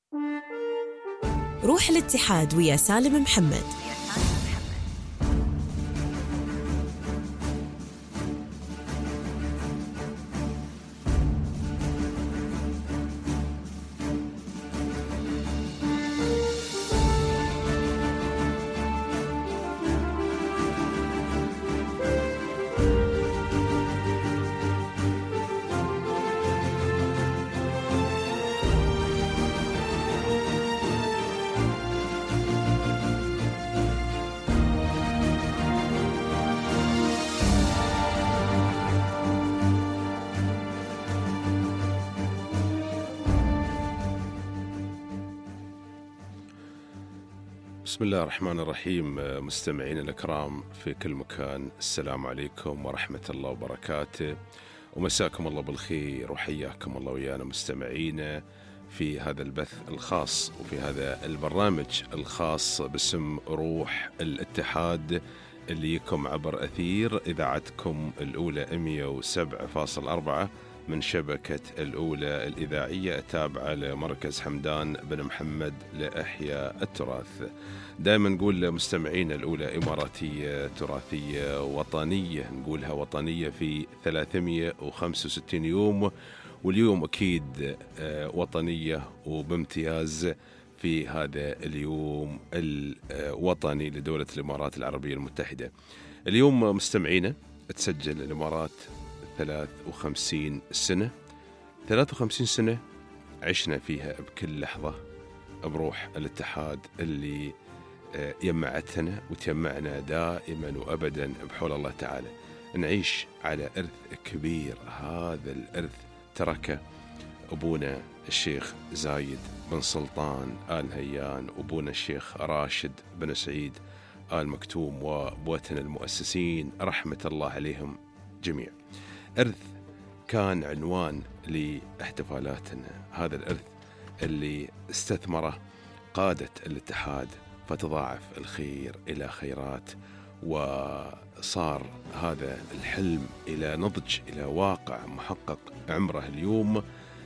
روح الاتحاد ويا سالم محمد. بسم الله الرحمن الرحيم. مستمعين الأكرام في كل مكان، السلام عليكم ورحمة الله وبركاته، ومساكم الله بالخير، وحياكم الله ويانا مستمعين في هذا البث الخاص وفي هذا البرنامج الخاص باسم روح الاتحاد اللي يكم عبر أثير إذاعتكم الأولى 107.4 من شبكة الأولى الإذاعية التابعة لمركز حمدان بن محمد لإحياء التراث. دائما نقول مستمعين الأولى إماراتية تراثية وطنية، نقولها وطنية في 365 يوم، واليوم أكيد وطنية وبامتياز في هذا اليوم الوطني لدولة الإمارات العربية المتحدة. اليوم مستمعين تسجل الإمارات 53 سنة 53 سنة عشنا فيها بكل لحظة بروح الاتحاد اللي يمعتنا وتجمعنا دائما وأبدا بحول الله تعالى. نعيش على إرث كبير، هذا الإرث تركه أبونا الشيخ زايد بن سلطان آل نهيان، وأبونا الشيخ راشد بن سعيد آل مكتوم، وأبوتنا المؤسسين رحمة الله عليهم جميع. إرث كان عنوان لاحتفالاتنا، هذا الإرث اللي استثمره قادة الاتحاد فتضاعف الخير إلى خيرات، وصار هذا الحلم إلى نضج، إلى واقع محقق. عمره اليوم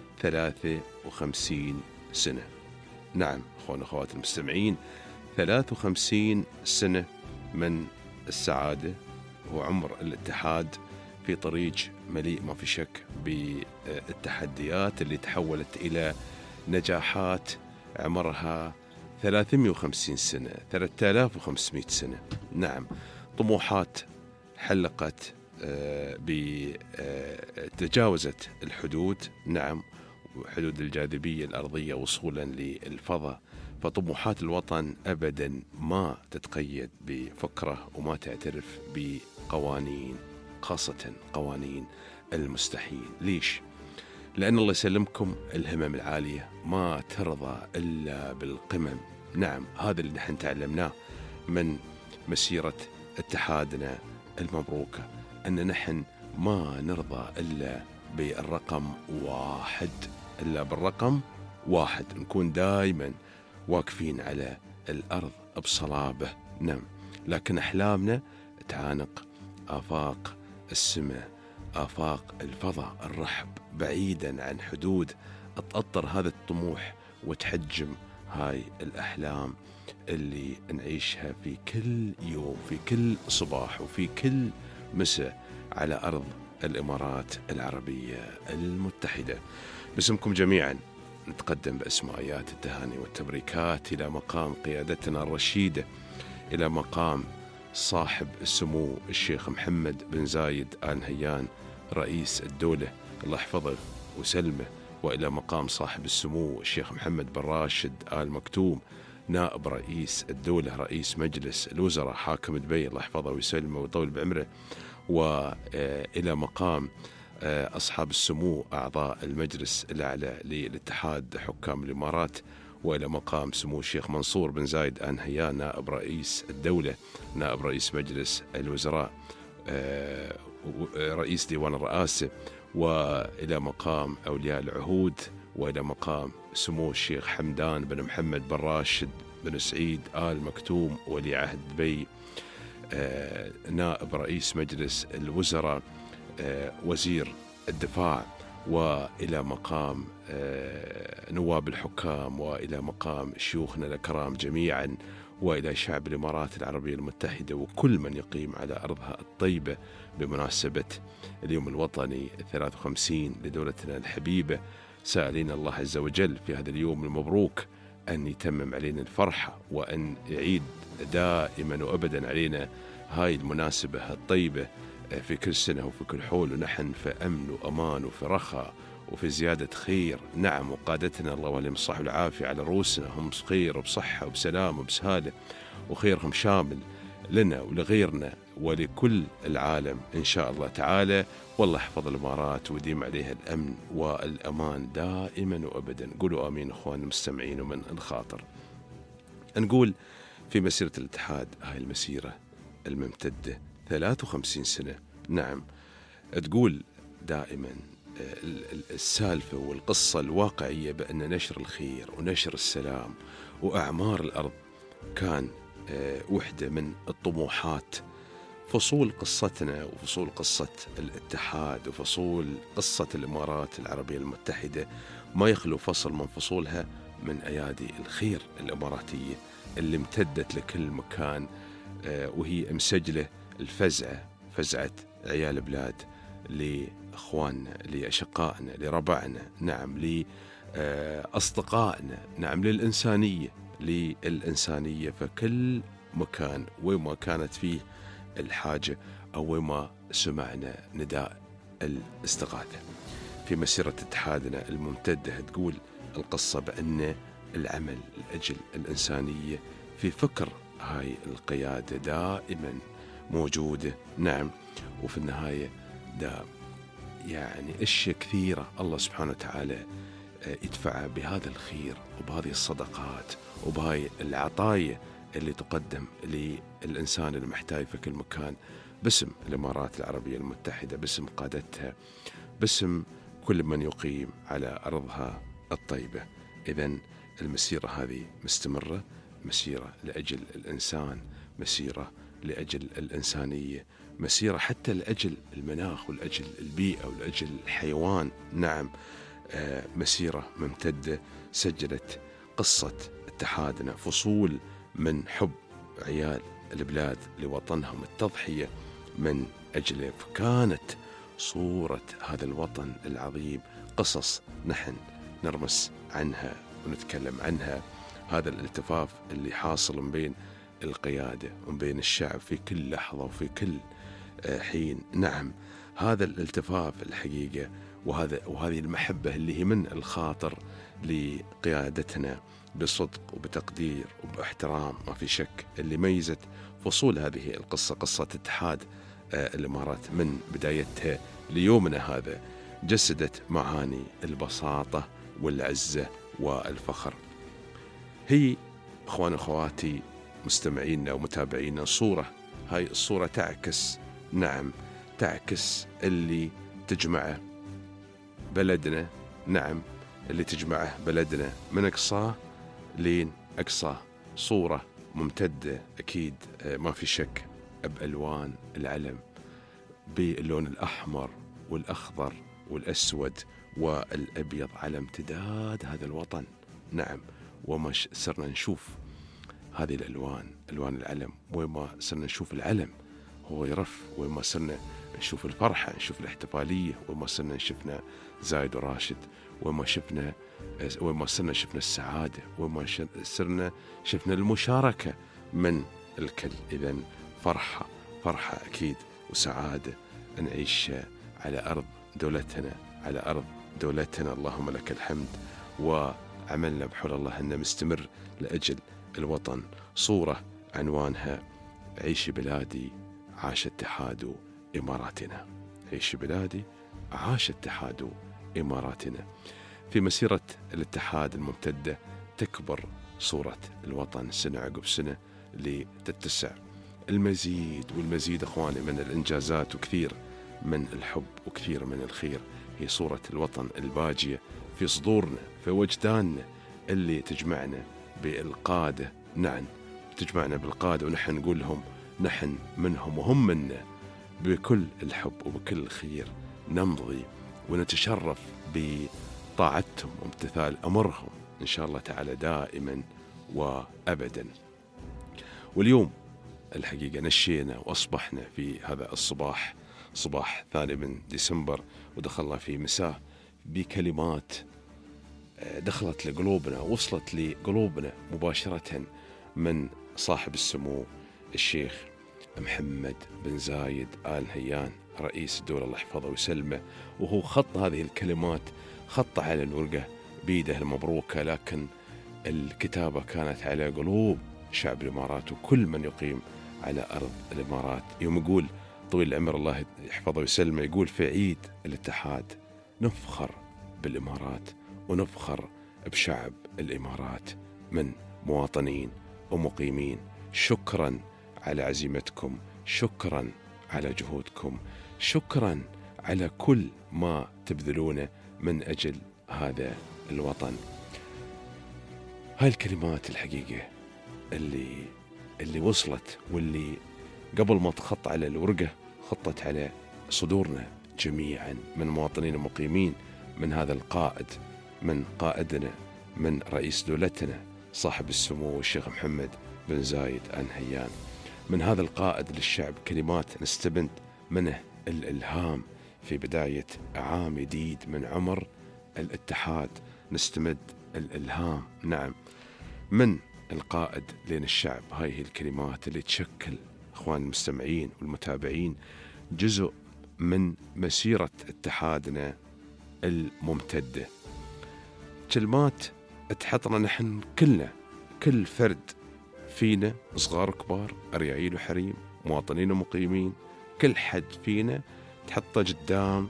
53 سنة. نعم أخوان أخوات المستمعين، 53 سنة من السعادة وعمر الاتحاد في طريق مليء ما في شك بالتحديات اللي تحولت إلى نجاحات عمرها 350 سنة 3500 سنة. نعم، طموحات حلقت تجاوزت الحدود، نعم، حدود الجاذبية الأرضية وصولا للفضاء. فطموحات الوطن أبدا ما تتقيد بفكرة وما تعترف بقوانين، خاصة قوانين المستحيل. ليش؟ لأن الله يسلمكم الهمم العالية ما ترضى إلا بالقمم. نعم، هذا اللي نحن تعلمناه من مسيرة اتحادنا المبروكة، أن نحن ما نرضى إلا بالرقم واحد، إلا بالرقم واحد، نكون دائما واقفين على الأرض بصلابة. نعم، لكن أحلامنا تعانق آفاق السماء، آفاق الفضاء الرحب، بعيدا عن حدود تأطر هذا الطموح وتحجم هاي الأحلام اللي نعيشها في كل يوم، في كل صباح وفي كل مساء على أرض الإمارات العربية المتحدة. باسمكم جميعا نتقدم بأسماءات التهاني والتبريكات إلى مقام قيادتنا الرشيدة، إلى مقام صاحب السمو الشيخ محمد بن زايد آل نهيان رئيس الدولة، الله يحفظه وسلمه، وإلى مقام صاحب السمو الشيخ محمد بن راشد آل مكتوم نائب رئيس الدولة رئيس مجلس الوزراء حاكم دبي، الله يحفظه ويسلمه ويطول بعمره، وإلى مقام أصحاب السمو أعضاء المجلس الأعلى للاتحاد حكام الإمارات، وإلى مقام سمو الشيخ منصور بن زايد آل نهيان نائب رئيس الدولة نائب رئيس مجلس الوزراء رئيس ديوان الرئاسة، وإلى مقام أولياء العهود، وإلى مقام سمو الشيخ حمدان بن محمد بن راشد بن سعيد آل مكتوم ولي عهد دبي نائب رئيس مجلس الوزراء وزير الدفاع، وإلى مقام نواب الحكام، وإلى مقام شيوخنا الأكرام جميعا، وإلى شعب الإمارات العربية المتحدة وكل من يقيم على أرضها الطيبة بمناسبة اليوم الوطني 53 لدولتنا الحبيبة، سائلين الله عز وجل في هذا اليوم المبروك أن يتمم علينا الفرحة، وأن يعيد دائما وأبدا علينا هاي المناسبة الطيبة في كل سنة وفي كل حول، ونحن في أمن وأمان وفي رخاء وفي زيادة خير. نعم، وقادتنا الله ولهم الصحة والعافية على رؤوسنا هم خير وبصحة وبسلام وبسهالة، وخيرهم شامل لنا ولغيرنا ولكل العالم إن شاء الله تعالى. والله يحفظ الإمارات ويديم عليها الأمن والأمان دائما وأبدا. قولوا آمين أخوان المستمعين. ومن الخاطر نقول في مسيرة الاتحاد، هاي المسيرة الممتدة 53 سنة، نعم، تقول دائما السالفة والقصة الواقعية بأن نشر الخير ونشر السلام وأعمار الأرض كان وحدة من الطموحات. فصول قصتنا وفصول قصة الاتحاد وفصول قصة الإمارات العربية المتحدة ما يخلو فصل من فصولها من أيادي الخير الإماراتية اللي امتدت لكل مكان، وهي مسجلة الفزعة، فزعة عيال بلاد لأخواننا، لأشقائنا، لربعنا، نعم، لأصدقائنا، نعم، للإنسانية فكل مكان وما كانت فيه الحاجة أو وما سمعنا نداء الاستغاثة. في مسيرة اتحادنا الممتدة تقول القصة بأن العمل لأجل الإنسانية في فكر هاي القيادة دائما موجودة، نعم، وفي النهاية يعني أشياء كثيرة الله سبحانه وتعالى يدفعها بهذا الخير وبهذه الصدقات وبهاي العطايا اللي تقدم للإنسان المحتاج في كل مكان، باسم الإمارات العربية المتحدة، باسم قادتها، باسم كل من يقيم على أرضها الطيبة. إذن المسيرة هذه مستمرة، مسيرة لأجل الإنسان، مسيرة لأجل الإنسانية، مسيرة حتى لأجل المناخ ولأجل البيئة ولأجل الحيوان، نعم، مسيرة ممتدة سجلت قصة اتحادنا، فصول من حب عيال البلاد لوطنهم، التضحية من أجله. فكانت صورة هذا الوطن العظيم قصص نحن نرمس عنها ونتكلم عنها. هذا الالتفاف اللي حاصل من بين القيادة ومن بين الشعب في كل لحظة وفي كل حين، نعم، هذا الالتفاف الحقيقة وهذه المحبة اللي هي من الخاطر لقيادتنا بصدق وبتقدير وباحترام، ما في شك، اللي ميزت فصول هذه القصة، قصة اتحاد الإمارات من بدايتها ليومنا هذا، جسدت معاني البساطة والعزة والفخر. هي أخوان أخواتي مستمعينا ومتابعينا صورة، هاي الصورة تعكس، نعم، تعكس اللي تجمعه بلدنا، نعم، اللي تجمعه بلدنا من أقصاه لين أقصاه. صورة ممتدة أكيد ما في شك بألوان العلم، باللون الأحمر والأخضر والأسود والأبيض على امتداد هذا الوطن، نعم. وما صرنا نشوف هذه الألوان، ألوان العلم، وما صرنا نشوف العلم هو يرف، وما صرنا نشوف الفرحة، نشوف الاحتفالية، وما صرنا شفنا زايد وراشد، وما صرنا شفنا السعادة، وما صرنا شفنا المشاركة من الكل. إذن فرحة أكيد وسعادة نعيش على أرض دولتنا، على أرض دولتنا، اللهم لك الحمد. وعملنا بحول الله أن مستمر لأجل الوطن. صورة عنوانها عيش بلادي عاش اتحاد إماراتنا، عيش بلادي عاش اتحاد إماراتنا. في مسيرة الاتحاد الممتدة تكبر صورة الوطن سنة عقب سنة لتتسع المزيد والمزيد أخواني من الإنجازات، وكثير من الحب وكثير من الخير. هي صورة الوطن الباجية في صدورنا، في وجداننا، اللي تجمعنا بالقادة، نعم، تجمعنا بالقادة، ونحن نقول لهم نحن منهم وهم منا. بكل الحب وبكل الخير نمضي ونتشرف بطاعتهم وامتثال أمرهم إن شاء الله تعالى دائما وأبدا. واليوم الحقيقة نشينا وأصبحنا في هذا الصباح، صباح 2 من ديسمبر، ودخلنا في مساء بكلمات دخلت لقلوبنا، وصلت لقلوبنا مباشرة من صاحب السمو الشيخ محمد بن زايد آل نهيان رئيس الدولة الله يحفظه ويسلمه. وهو خط هذه الكلمات، خط على الورقة بيده المبروكة، لكن الكتابة كانت على قلوب شعب الإمارات وكل من يقيم على أرض الإمارات. يوم يقول طويل العمر الله يحفظه ويسلمه، يقول في عيد الاتحاد نفخر بالإمارات ونفخر بشعب الإمارات من مواطنين ومقيمين. شكرا على عزيمتكم، شكرا على جهودكم، شكرا على كل ما تبذلونه من أجل هذا الوطن. هاي الكلمات الحقيقة اللي وصلت، واللي قبل ما تخط على الورقة خطت على صدورنا جميعا من مواطنين ومقيمين، من هذا القائد، من قائدنا، من رئيس دولتنا صاحب السمو الشيخ محمد بن زايد آل نهيان. من هذا القائد للشعب كلمات نستبد منه الإلهام في بداية عام جديد من عمر الاتحاد، نستمد الإلهام نعم من القائد لين الشعب. هاي هي الكلمات اللي تشكل أخوان المستمعين والمتابعين جزء من مسيرة اتحادنا الممتدة. كلمات تحطنا نحن كلنا، كل فرد فينا، صغار كبار، أريايل وحريم، مواطنين ومقيمين، كل حد فينا تحطه قدام،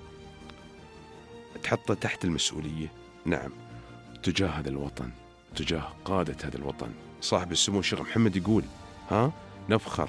تحطه تحت المسؤولية نعم تجاه هذا الوطن، تجاه قادة هذا الوطن. صاحب السمو الشيخ محمد يقول نفخر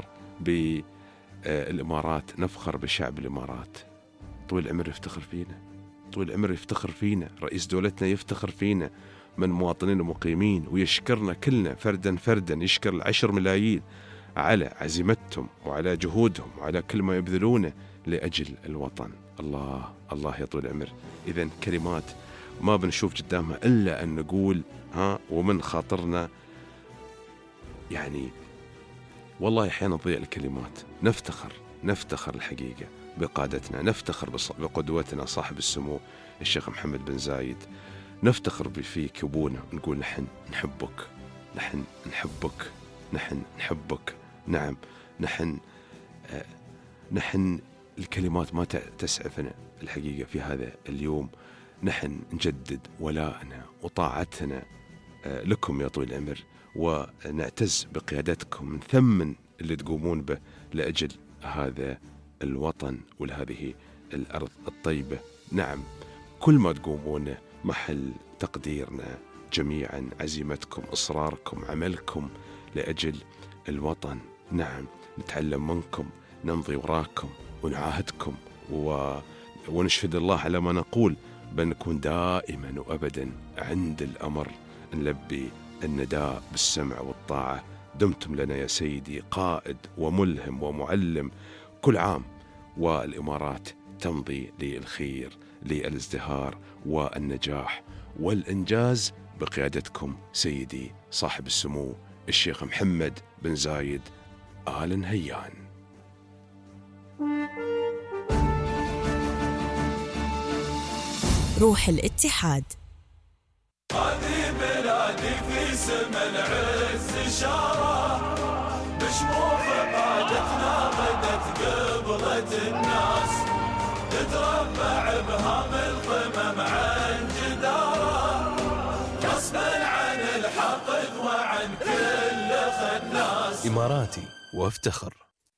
بالإمارات، نفخر بشعب الإمارات. طويل العمر يفتخر فينا، طويل العمر يفتخر فينا، رئيس دولتنا يفتخر فينا من مواطنين ومقيمين، ويشكرنا كلنا فردا فردا، يشكر 10 ملايين على عزيمتهم وعلى جهودهم وعلى كل ما يبذلونه لأجل الوطن. الله الله يا طويل العمر. إذن كلمات ما بنشوف قدامها إلا أن نقول ومن خاطرنا يعني والله أحيانا تضيع الكلمات. نفتخر الحقيقة بقادتنا، نفتخر بقدوتنا صاحب السمو الشيخ محمد بن زايد، نفتخر فيك أبونا، نقول نحن نحبك، نحن نحبك، نحن نحبك نعم. نحن الكلمات ما تسعفنا الحقيقة في هذا اليوم. نحن نجدد ولائنا وطاعتنا لكم يا طويل العمر، ونعتز بقيادتكم، نثمن اللي تقومون به لأجل هذا الوطن ولهذه الأرض الطيبة نعم. كل ما تقومون محل تقديرنا جميعا، عزيمتكم، إصراركم، عملكم لأجل الوطن نعم. نتعلم منكم، نمضي وراكم ونعاهدكم ونشهد الله على ما نقول، بنكون دائما وأبدا عند الأمر، نلبي النداء بالسمع والطاعة. دمتم لنا يا سيدي قائد وملهم ومعلم كل عام، والإمارات تمضي للخير، للازدهار والنجاح والإنجاز بقيادتكم سيدي صاحب السمو الشيخ محمد بن زايد آل نهيان. روح الاتحاد. هذه بلادي في سم العز شارة، بشموخ قادتنا غدت قبلة الناس، تتربع بهام القمم عن جدارة، غصبا عن الحقد وعن كل خناس. إماراتي وافتخر.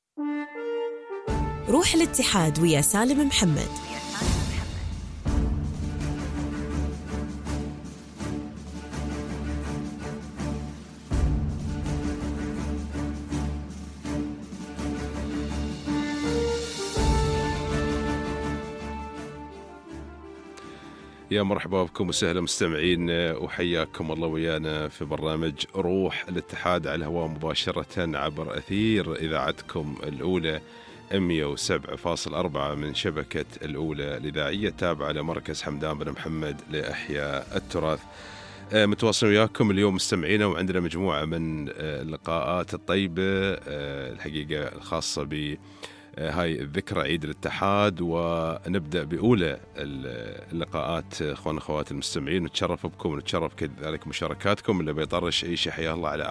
روح الاتحاد ويا سالم محمد. يا مرحبا بكم وسهلا مستمعين، وحياكم الله ويانا في برنامج روح الاتحاد على الهواء مباشرة عبر أثير إذاعتكم الأولى 107.4 من شبكة الأولى الإذاعية التابعة لمركز حمدان بن محمد لإحياء التراث. متواصلين وياكم اليوم مستمعينا، وعندنا مجموعة من اللقاءات الطيبة الحقيقة الخاصة ب هاي الذكرى عيد الاتحاد. ونبدأ بأولى اللقاءات أخوان أخوات المستمعين، نتشرف بكم ونتشرف كذلك مشاركاتكم. اللي بيطرش أي شيء حيا الله على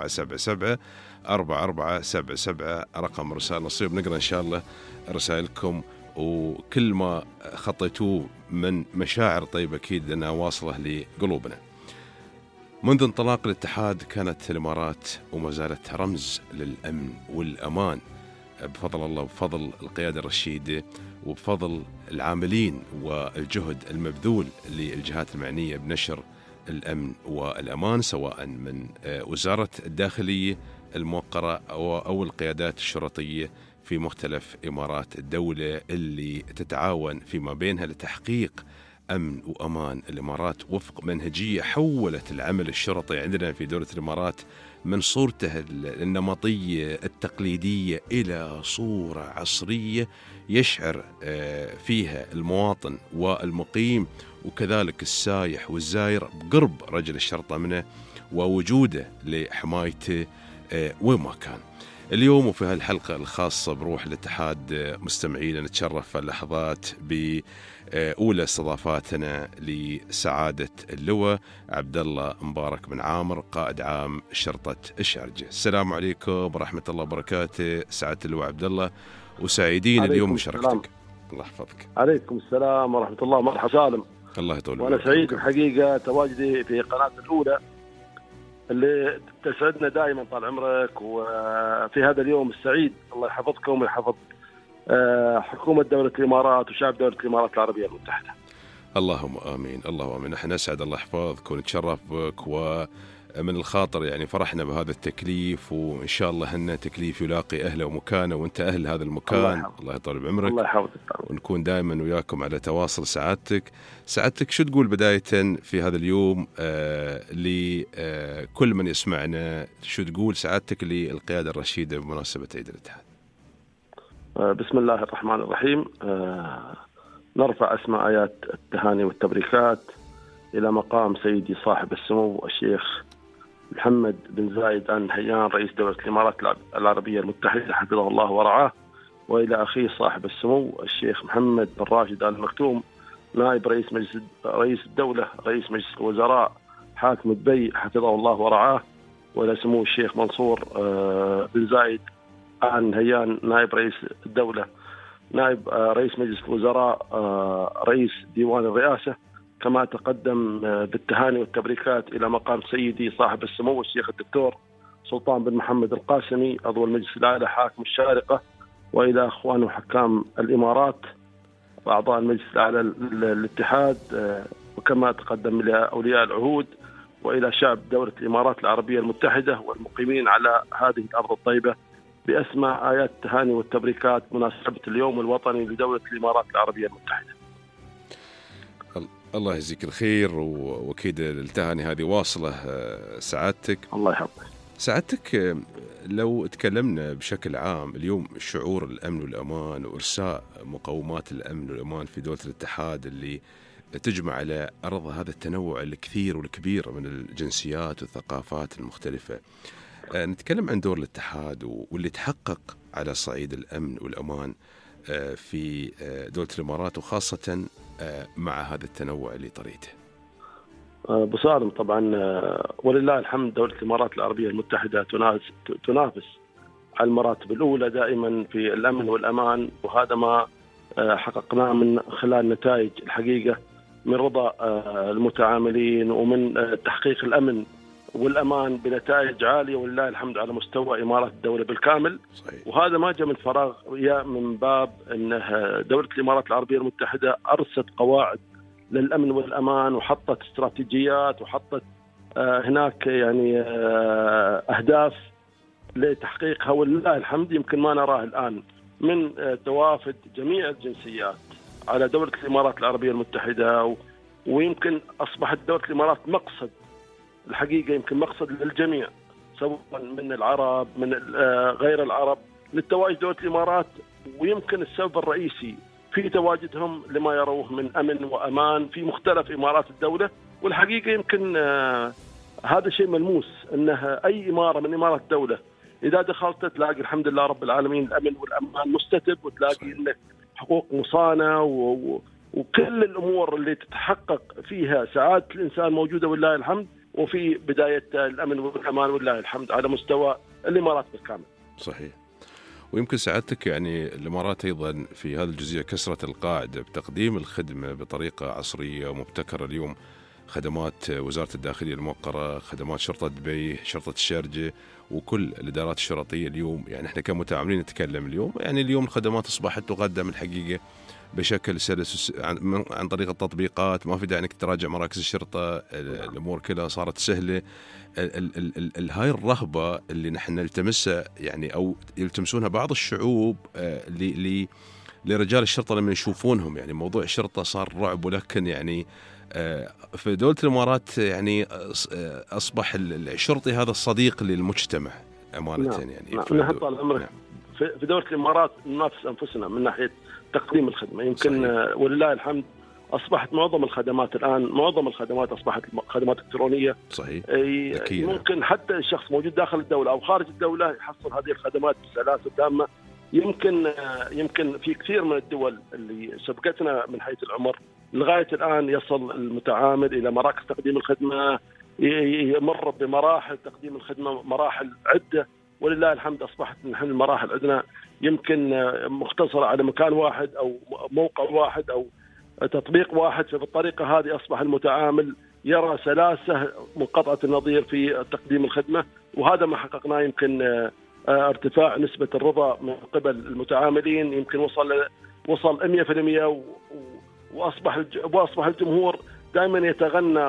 4477 رقم رسالة نصيب، نقرأ إن شاء الله رسائلكم وكل ما خطيتوه من مشاعر طيبة أكيد أنها واصلة لقلوبنا. منذ انطلاق الاتحاد كانت الإمارات وما زالت رمز للأمن والأمان بفضل الله وبفضل القيادة الرشيدة وبفضل العاملين والجهد المبذول للجهات المعنية بنشر الأمن والأمان، سواء من وزارة الداخلية الموقرة أو القيادات الشرطية في مختلف إمارات الدولة اللي تتعاون فيما بينها لتحقيق أمن وأمان الإمارات وفق منهجية حولت العمل الشرطي عندنا في دولة الإمارات من صورته النمطية التقليدية إلى صورة عصرية يشعر فيها المواطن والمقيم وكذلك السايح والزائر بقرب رجل الشرطة منه ووجوده لحمايته وين ما كان. اليوم وفي هالحلقة الخاصة بروح الاتحاد مستمعين نتشرف اللحظات بأولى استضافاتنا لسعادة اللواء عبد الله مبارك بن عامر قائد عام شرطة الشارجة. السلام عليكم ورحمة الله وبركاته سعادة اللواء عبد الله، وسعيدين اليوم بشركتك. الله يحفظك. عليكم السلام ورحمة الله. مرحبا سالم. الله يطول. وأنا سعيد الحقيقة تواجدي في قناة الأولى اللي تسعدنا دائما طال عمرك، وفي هذا اليوم السعيد الله يحفظكم ويحفظ حكومة دولة الإمارات وشعب دولة الإمارات العربية المتحدة. اللهم آمين. اللهم آمين. نحن نسعد الله يحفظك ونتشرف بك، ومن الخاطر يعني فرحنا بهذا التكليف، وإن شاء الله أن تكليف يلاقي أهله ومكانه وأنت أهل هذا المكان. الله يطول بعمرك. الله يحفظك. ونكون دائما وياكم على تواصل. سعادتك شو تقول بداية في هذا اليوم لكل من يسمعنا؟ شو تقول سعادتك للقيادة الرشيدة بمناسبة عيد الاتحاد؟ بسم الله الرحمن الرحيم. نرفع أسماء آيات التهاني والتبريكات إلى مقام سيدي صاحب السمو الشيخ محمد بن زايد آل نهيان رئيس دولة الإمارات العربية المتحدة حفظه الله ورعاه، وإلى أخيه صاحب السمو الشيخ محمد بن راشد آل مكتوم نائب رئيس الدولة رئيس مجلس الوزراء حاكم دبي حفظه الله ورعاه، وإلى سمو الشيخ منصور بن زايد آل نهيان نائب رئيس الدولة نائب رئيس مجلس الوزراء رئيس ديوان الرئاسة. كما تقدم بالتهاني والتبريكات إلى مقام سيدي صاحب السمو الشيخ الدكتور سلطان بن محمد القاسمي عضو المجلس الأعلى حاكم الشارقة، وإلى أخوان وحكام الإمارات وأعضاء المجلس الأعلى للاتحاد، وكما تقدم إلى أولياء العهود، وإلى شعب دولة الإمارات العربية المتحدة والمقيمين على هذه الأرض الطيبة بأسماء آيات التهاني والتبريكات مناسبة اليوم الوطني لدولة الإمارات العربية المتحدة. الله يجزيك الخير، وأكيد التهاني هذه واصلة سعادتك. الله يحفظك. سعادتك لو تكلمنا بشكل عام اليوم شعور الأمن والأمان وإرساء مقومات الأمن والأمان في دولة الاتحاد اللي تجمع على أرض هذا التنوع الكثير والكبير من الجنسيات والثقافات المختلفة، نتكلم عن دور الاتحاد واللي تحقق على صعيد الأمن والأمان في دولة الإمارات، وخاصة مع هذا التنوع اللي طريته. بصالم طبعا ولله الحمد دولة الإمارات العربية المتحدة تنافس على المراتب الأولى دائما في الأمن والأمان، وهذا ما حققناه من خلال نتائج الحقيقة من رضا المتعاملين ومن تحقيق الأمن والأمان بنتائج عالية ولله الحمد على مستوى إمارات الدولة بالكامل. صحيح. وهذا ما جاء من فراغ، جاء من باب أن دولة الإمارات العربية المتحدة أرست قواعد للأمن والأمان وحطت استراتيجيات وحطت هناك يعني أهداف لتحقيقها ولله الحمد. يمكن ما نراه الآن من توافد جميع الجنسيات على دولة الإمارات العربية المتحدة، ويمكن أصبحت دولة الإمارات مقصد الحقيقة، يمكن مقصد للجميع سواء من العرب من غير العرب للتواجد دولة الإمارات ويمكن السبب الرئيسي في تواجدهم لما يروه من أمن وأمان في مختلف إمارات الدولة. والحقيقة يمكن هذا شيء ملموس، أنه أي إمارة من إمارات الدولة إذا دخلت تلاقي الحمد لله رب العالمين الأمن والأمان مستتب، وتلاقي أنك حقوق مصانة وكل الأمور اللي تتحقق فيها سعادة الإنسان موجودة والله الحمد، وفي بداية الأمن والأمان والله الحمد على مستوى الإمارات بالكامل. صحيح. ويمكن سعادتك يعني الإمارات أيضا في هذه الجزئية كسرت القاعدة بتقديم الخدمة بطريقة عصرية ومبتكرة. اليوم خدمات وزارة الداخلية الموقرة، خدمات شرطة دبي، شرطة الشارجة، وكل الإدارات الشرطية اليوم، يعني احنا كمتعاملين نتكلم اليوم، يعني اليوم الخدمات أصبحت تقدم الحقيقة بشكل سلس عن طريق التطبيقات. ما في داعي انك تراجع مراكز الشرطة، الأمور كلها صارت سهلة. هاي الرهبة اللي نحن نلتمسها يعني أو يلتمسونها بعض الشعوب لرجال الشرطة لما يشوفونهم، يعني موضوع الشرطة صار رعب. ولكن يعني في دولة الإمارات يعني أصبح الشرطي هذا الصديق للمجتمع أمانة. يعني نحن طال عمرك في دولة الإمارات ننافس أنفسنا من ناحية تقديم الخدمة. يمكن ولله الحمد أصبحت معظم الخدمات أصبحت خدمات إلكترونية. صحيح. ممكن حتى الشخص موجود داخل الدولة أو خارج الدولة يحصل هذه الخدمات بسلاسة تامة. يمكن في كثير من الدول اللي سبقتنا من حيث العمر لغاية الآن يصل المتعامل إلى مراكز تقديم الخدمة، يمر بمراحل تقديم الخدمة، مراحل عدة. ولله الحمد أصبحت نحن المراحل عندنا يمكن مختصرة على مكان واحد أو موقع واحد أو تطبيق واحد. فبالطريقة هذه أصبح المتعامل يرى سلاسة منقطعة النظير في تقديم الخدمة، وهذا ما حققناه. يمكن ارتفاع نسبة الرضا من قبل المتعاملين يمكن وصل 100%، وأصبح الجمهور دائما يتغنى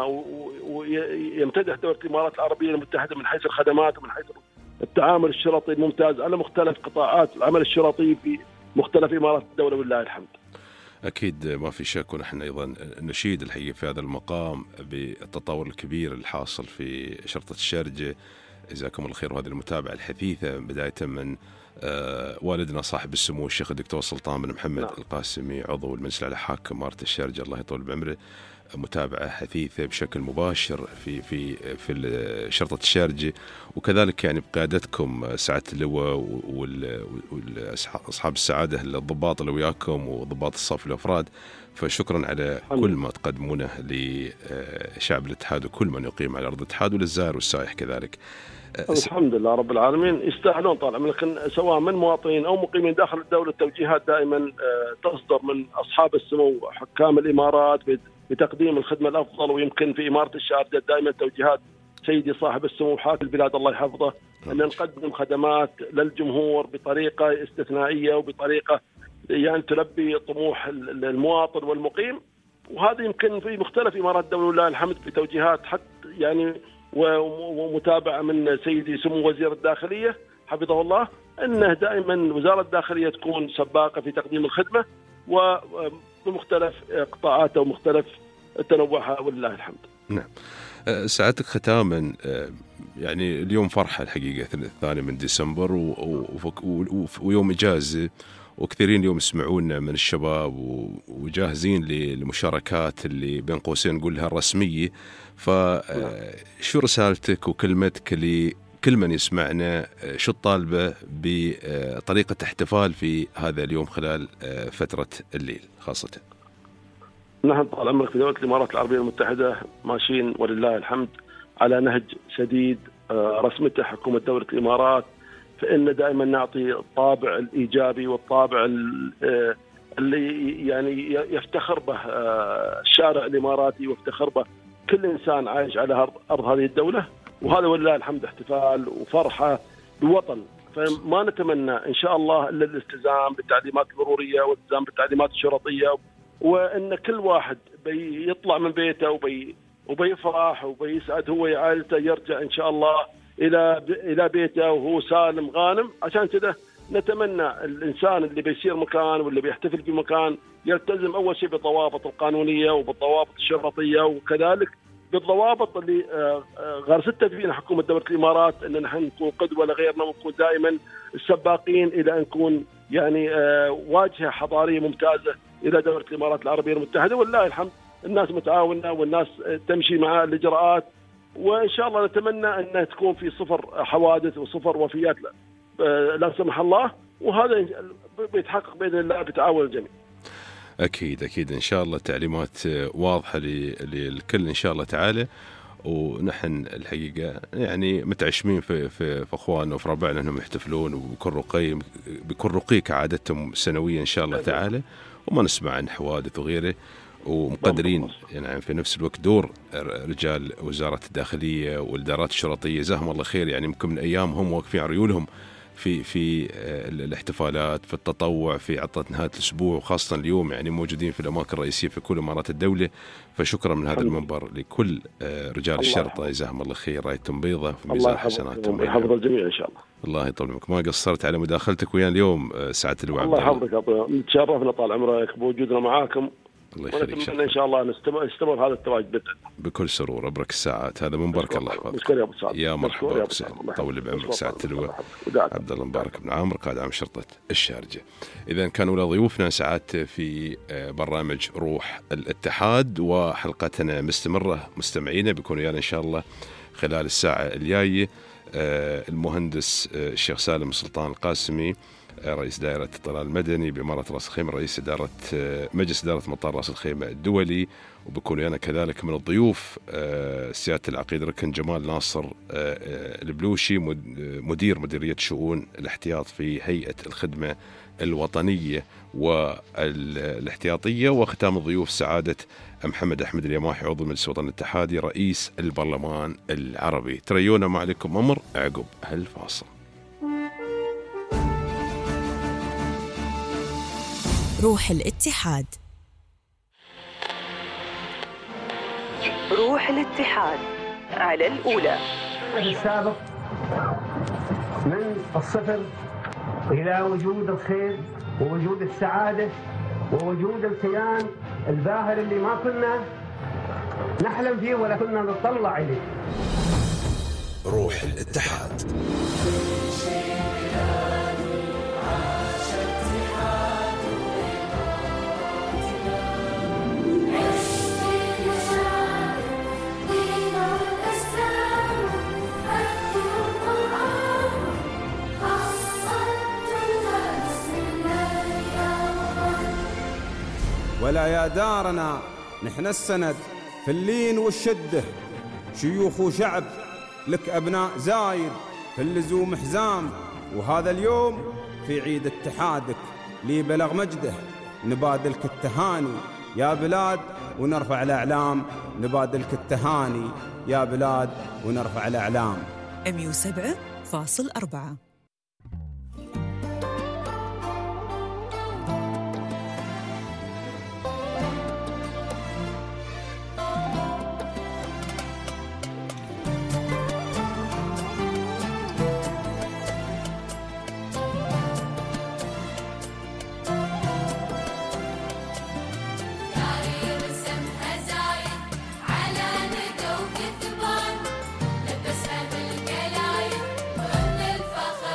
ويمتدح دولة الإمارات العربية المتحدة من حيث الخدمات ومن حيث التعامل الشرطي الممتاز على مختلف قطاعات العمل الشرطي في مختلف إمارات الدولة والله الحمد. أكيد ما في شك. ونحن أيضا نشيد الحقيقة في هذا المقام بالتطور الكبير الحاصل في شرطة الشارجة، جزاكم الله خير. وهذه المتابعة الحثيثة بداية من والدنا صاحب السمو الشيخ الدكتور سلطان بن محمد القاسمي عضو المجلس الأعلى حاكم إمارة الشارجة، الله يطول بعمره، متابعة حثيثة بشكل مباشر في شرطة الشارجة، وكذلك يعني بقيادتكم سعادة اللواء والأصحاب السعادة الضباط اللي وياكم وضباط الصف الأفراد. فشكرا على كل ما تقدمونه لشعب الاتحاد وكل من يقيم على أرض الاتحاد وللزائر والسائح كذلك. الحمد لله رب العالمين يستاهلون طال عمرك، لكن سواء من مواطنين أو مقيمين داخل الدولة التوجيهات دائما تصدر من أصحاب السمو حكام الإمارات بتقديم الخدمة الأفضل. ويمكن في إمارة الشارجة دائما توجيهات سيدي صاحب السمو حاكم البلاد الله يحفظه أن نقدم خدمات للجمهور بطريقة استثنائية وبطريقة يعني تلبي طموح المواطن والمقيم. وهذا يمكن في مختلف إمارات الدولة ولله الحمد بتوجيهات حتى يعني ومتابعة من سيدي سمو وزير الداخلية حفظه الله، أنه دائما وزارة الداخلية تكون سباقة في تقديم الخدمة وبمختلف قطاعاتها ومختلف تنوعها ولله الحمد. نعم. ساعتك ختاما، يعني اليوم فرحة الحقيقة 2 ديسمبر ويوم إجازة، وكثيرين اليوم يسمعونا من الشباب وجاهزين للمشاركات اللي بين قوسين نقولها الرسمية. فشو رسالتك وكلمتك لكل من يسمعنا؟ شو الطالبة بطريقة احتفال في هذا اليوم خلال فترة الليل خاصة؟ نحن طال عمرك في دولة الإمارات العربية المتحدة ماشيين ولله الحمد على نهج سديد رسمته حكومة دولة الإمارات، فإن دائما نعطي الطابع الإيجابي والطابع اللي يعني يفتخر به الشارع الإماراتي ويفتخر به كل إنسان عايش على أرض هذه الدولة. وهذا ولله الحمد احتفال وفرحة بوطن. فما نتمنى إن شاء الله إلا الالتزام بالتعليمات المرورية والالتزام بالتعليمات الشرطية، وإن كل واحد بيطلع من بيته وبيفرح وبيسعد هو وعائلته، يرجع إن شاء الله إلى بيته وهو سالم غانم. عشان كده نتمنى الإنسان اللي بيسير مكان واللي بيحتفل بمكان يلتزم أول شيء بالضوابط القانونية وبالضوابط الشرطية، وكذلك بالضوابط اللي غرستها فينا حكومة دولة الإمارات، أن نحن نكون قدوة لغيرنا ونكون دائما السباقين إلى أن نكون يعني واجهة حضارية ممتازة إلى دولة الإمارات العربية المتحدة، والله الحمد الناس متعاونة والناس تمشي مع الإجراءات، وإن شاء الله نتمنى أن تكون في صفر حوادث وصفر وفيات لا سمح الله، وهذا بيتحقق بإذن الله بتعاون الجميع. أكيد إن شاء الله تعليمات واضحة للكل إن شاء الله تعالى. ونحن الحقيقة يعني متعشمين في أخواننا وفي ربعنا أنهم يحتفلون بكل رقي كعادتهم سنويا إن شاء الله تعالى، وما نسمع عن حوادث وغيره، ومقدرين يعني في نفس الوقت دور رجال وزارة الداخلية والإدارات الشرطية جزاهم الله خير. يعني يمكن من أيام هم واقفين على ريولهم في الاحتفالات، في التطوع، في عطلة نهاية الأسبوع، وخاصة اليوم يعني موجودين في الأماكن الرئيسية في كل إمارات الدولة. فشكرا من هذا المنبر لكل رجال الشرطة جزاهم الله خير، رايتهم بيضة في ميزان حسناتهم. الله يحفظ الجميع إن شاء الله. الله يطول عمرك، ما قصرت على مداخلتك ويانا اليوم سعادة اللواء. الله يحفظك، نتشرفنا طال عمرك بوجودنا معاكم. الله يخليك، إن شاء الله نستمر هذا التواجد بكل سرور. أبرك الساعات، هذا منبرك. الله يحفظك. مشكور يا أبو سعد. يا مرحبا طول بعمرك سعادة اللواء عبد الله مبارك بن عامر، قائد عام شرطة الشارجة. إذا كانوا ضيوفنا ساعات في برنامج روح الاتحاد، وحلقتنا مستمرة مستمعينا، بيكون ويانا إن شاء الله خلال الساعة الجاية المهندس الشيخ سالم سلطان القاسمي، رئيس دائرة الطلال المدني بإمارة راس الخيمة، رئيس مجلس إدارة مطار راس الخيمة الدولي. وبكون أنا كذلك من الضيوف سيادة العقيد ركن جمال ناصر البلوشي، مديرية شؤون الاحتياط في هيئة الخدمة الوطنية والاحتياطية. وختام الضيوف سعادة محمد أحمد اليماحي، عضو مجلس الوطني الاتحادي، رئيس البرلمان العربي. تريونا ما عليكم أمر عقب هالفاصل. روح الاتحاد. روح الاتحاد على الأولى. السابق من الصفر إلى وجود الخير ووجود السعادة ووجود الكيان الباهر اللي ما كنا نحلم فيه ولا كنا نطلع إليه. روح الاتحاد. ولا يا دارنا نحن السند في اللين والشدة، شيوخ وشعب لك أبناء زايد في اللزوم حزام. وهذا اليوم في عيد اتحادك لي بلغ مجده، نبادلك التهاني يا بلاد ونرفع الأعلام، نبادلك التهاني يا بلاد ونرفع الأعلام. 107.4. على ندى وكثبان، لبسها بالقلايد وأن الفخر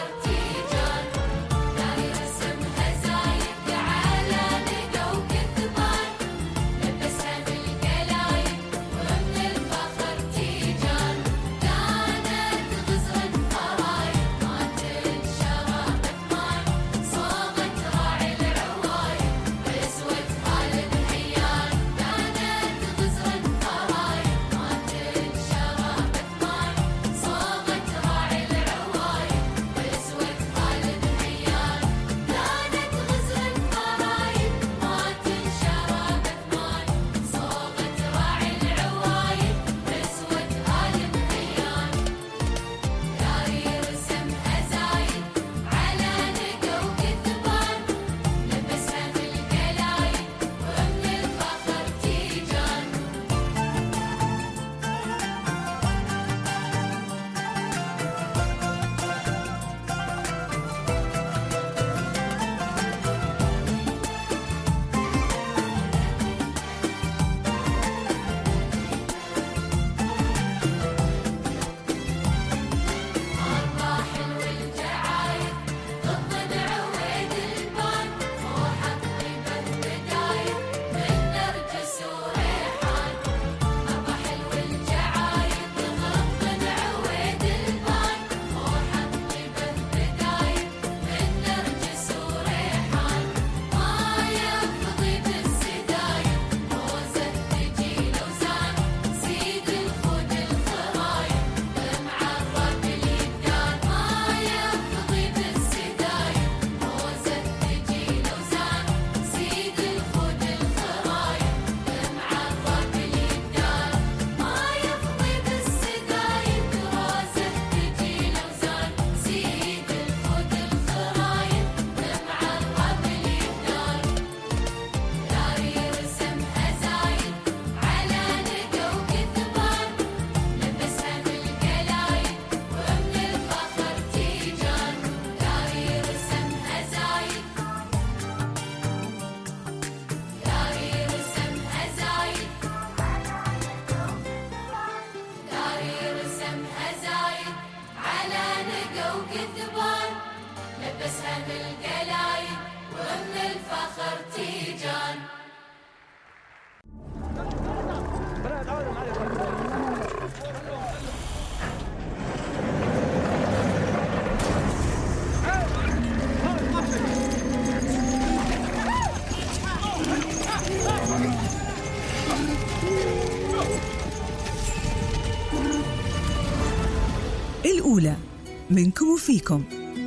الأولى، منكم وفيكم.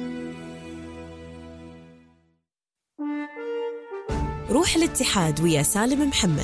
روح الاتحاد ويا سالم محمد.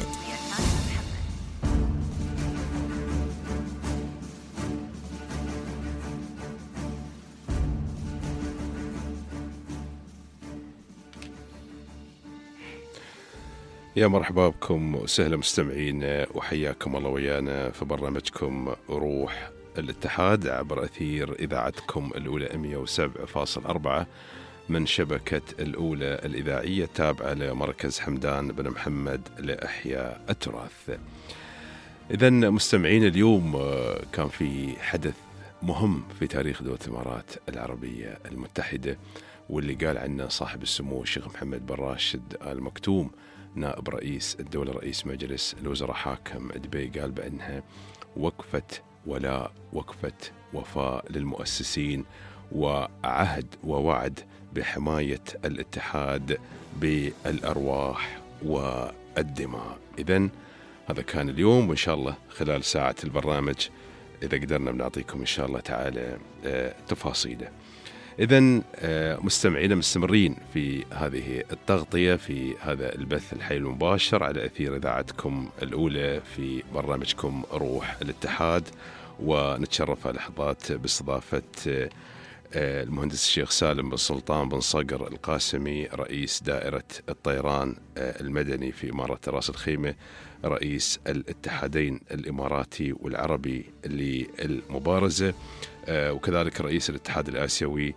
يا مرحبا بكم وسهلا مستمعين، وحياكم الله ويانا في برنامجكم روح الاتحاد عبر أثير إذاعتكم الأولى 107.4 من شبكة الأولى الإذاعية التابعة لمركز حمدان بن محمد لإحياء التراث. إذن مستمعين، اليوم كان في حدث مهم في تاريخ دولة الإمارات العربية المتحدة، واللي قال عنه صاحب السمو الشيخ محمد بن راشد آل مكتوم نائب رئيس الدولة رئيس مجلس الوزراء حاكم دبي، قال بأنها وقفة ولاء، وقفة وفاء للمؤسسين، وعهد ووعد بحماية الاتحاد بالأرواح والدماء. إذن هذا كان اليوم، وإن شاء الله خلال ساعة البرنامج إذا قدرنا بنعطيكم إن شاء الله تعالى تفاصيله. إذن مستمعين مستمرين في هذه التغطية في هذا البث الحي المباشر على أثير إذاعتكم الأولى في برنامجكم روح الاتحاد، ونتشرف لحظات باستضافة المهندس الشيخ سالم بن سلطان بن صقر القاسمي، رئيس دائرة الطيران المدني في إمارة راس الخيمة، رئيس الاتحادين الإماراتي والعربي للمبارزة، وكذلك رئيس الاتحاد الآسيوي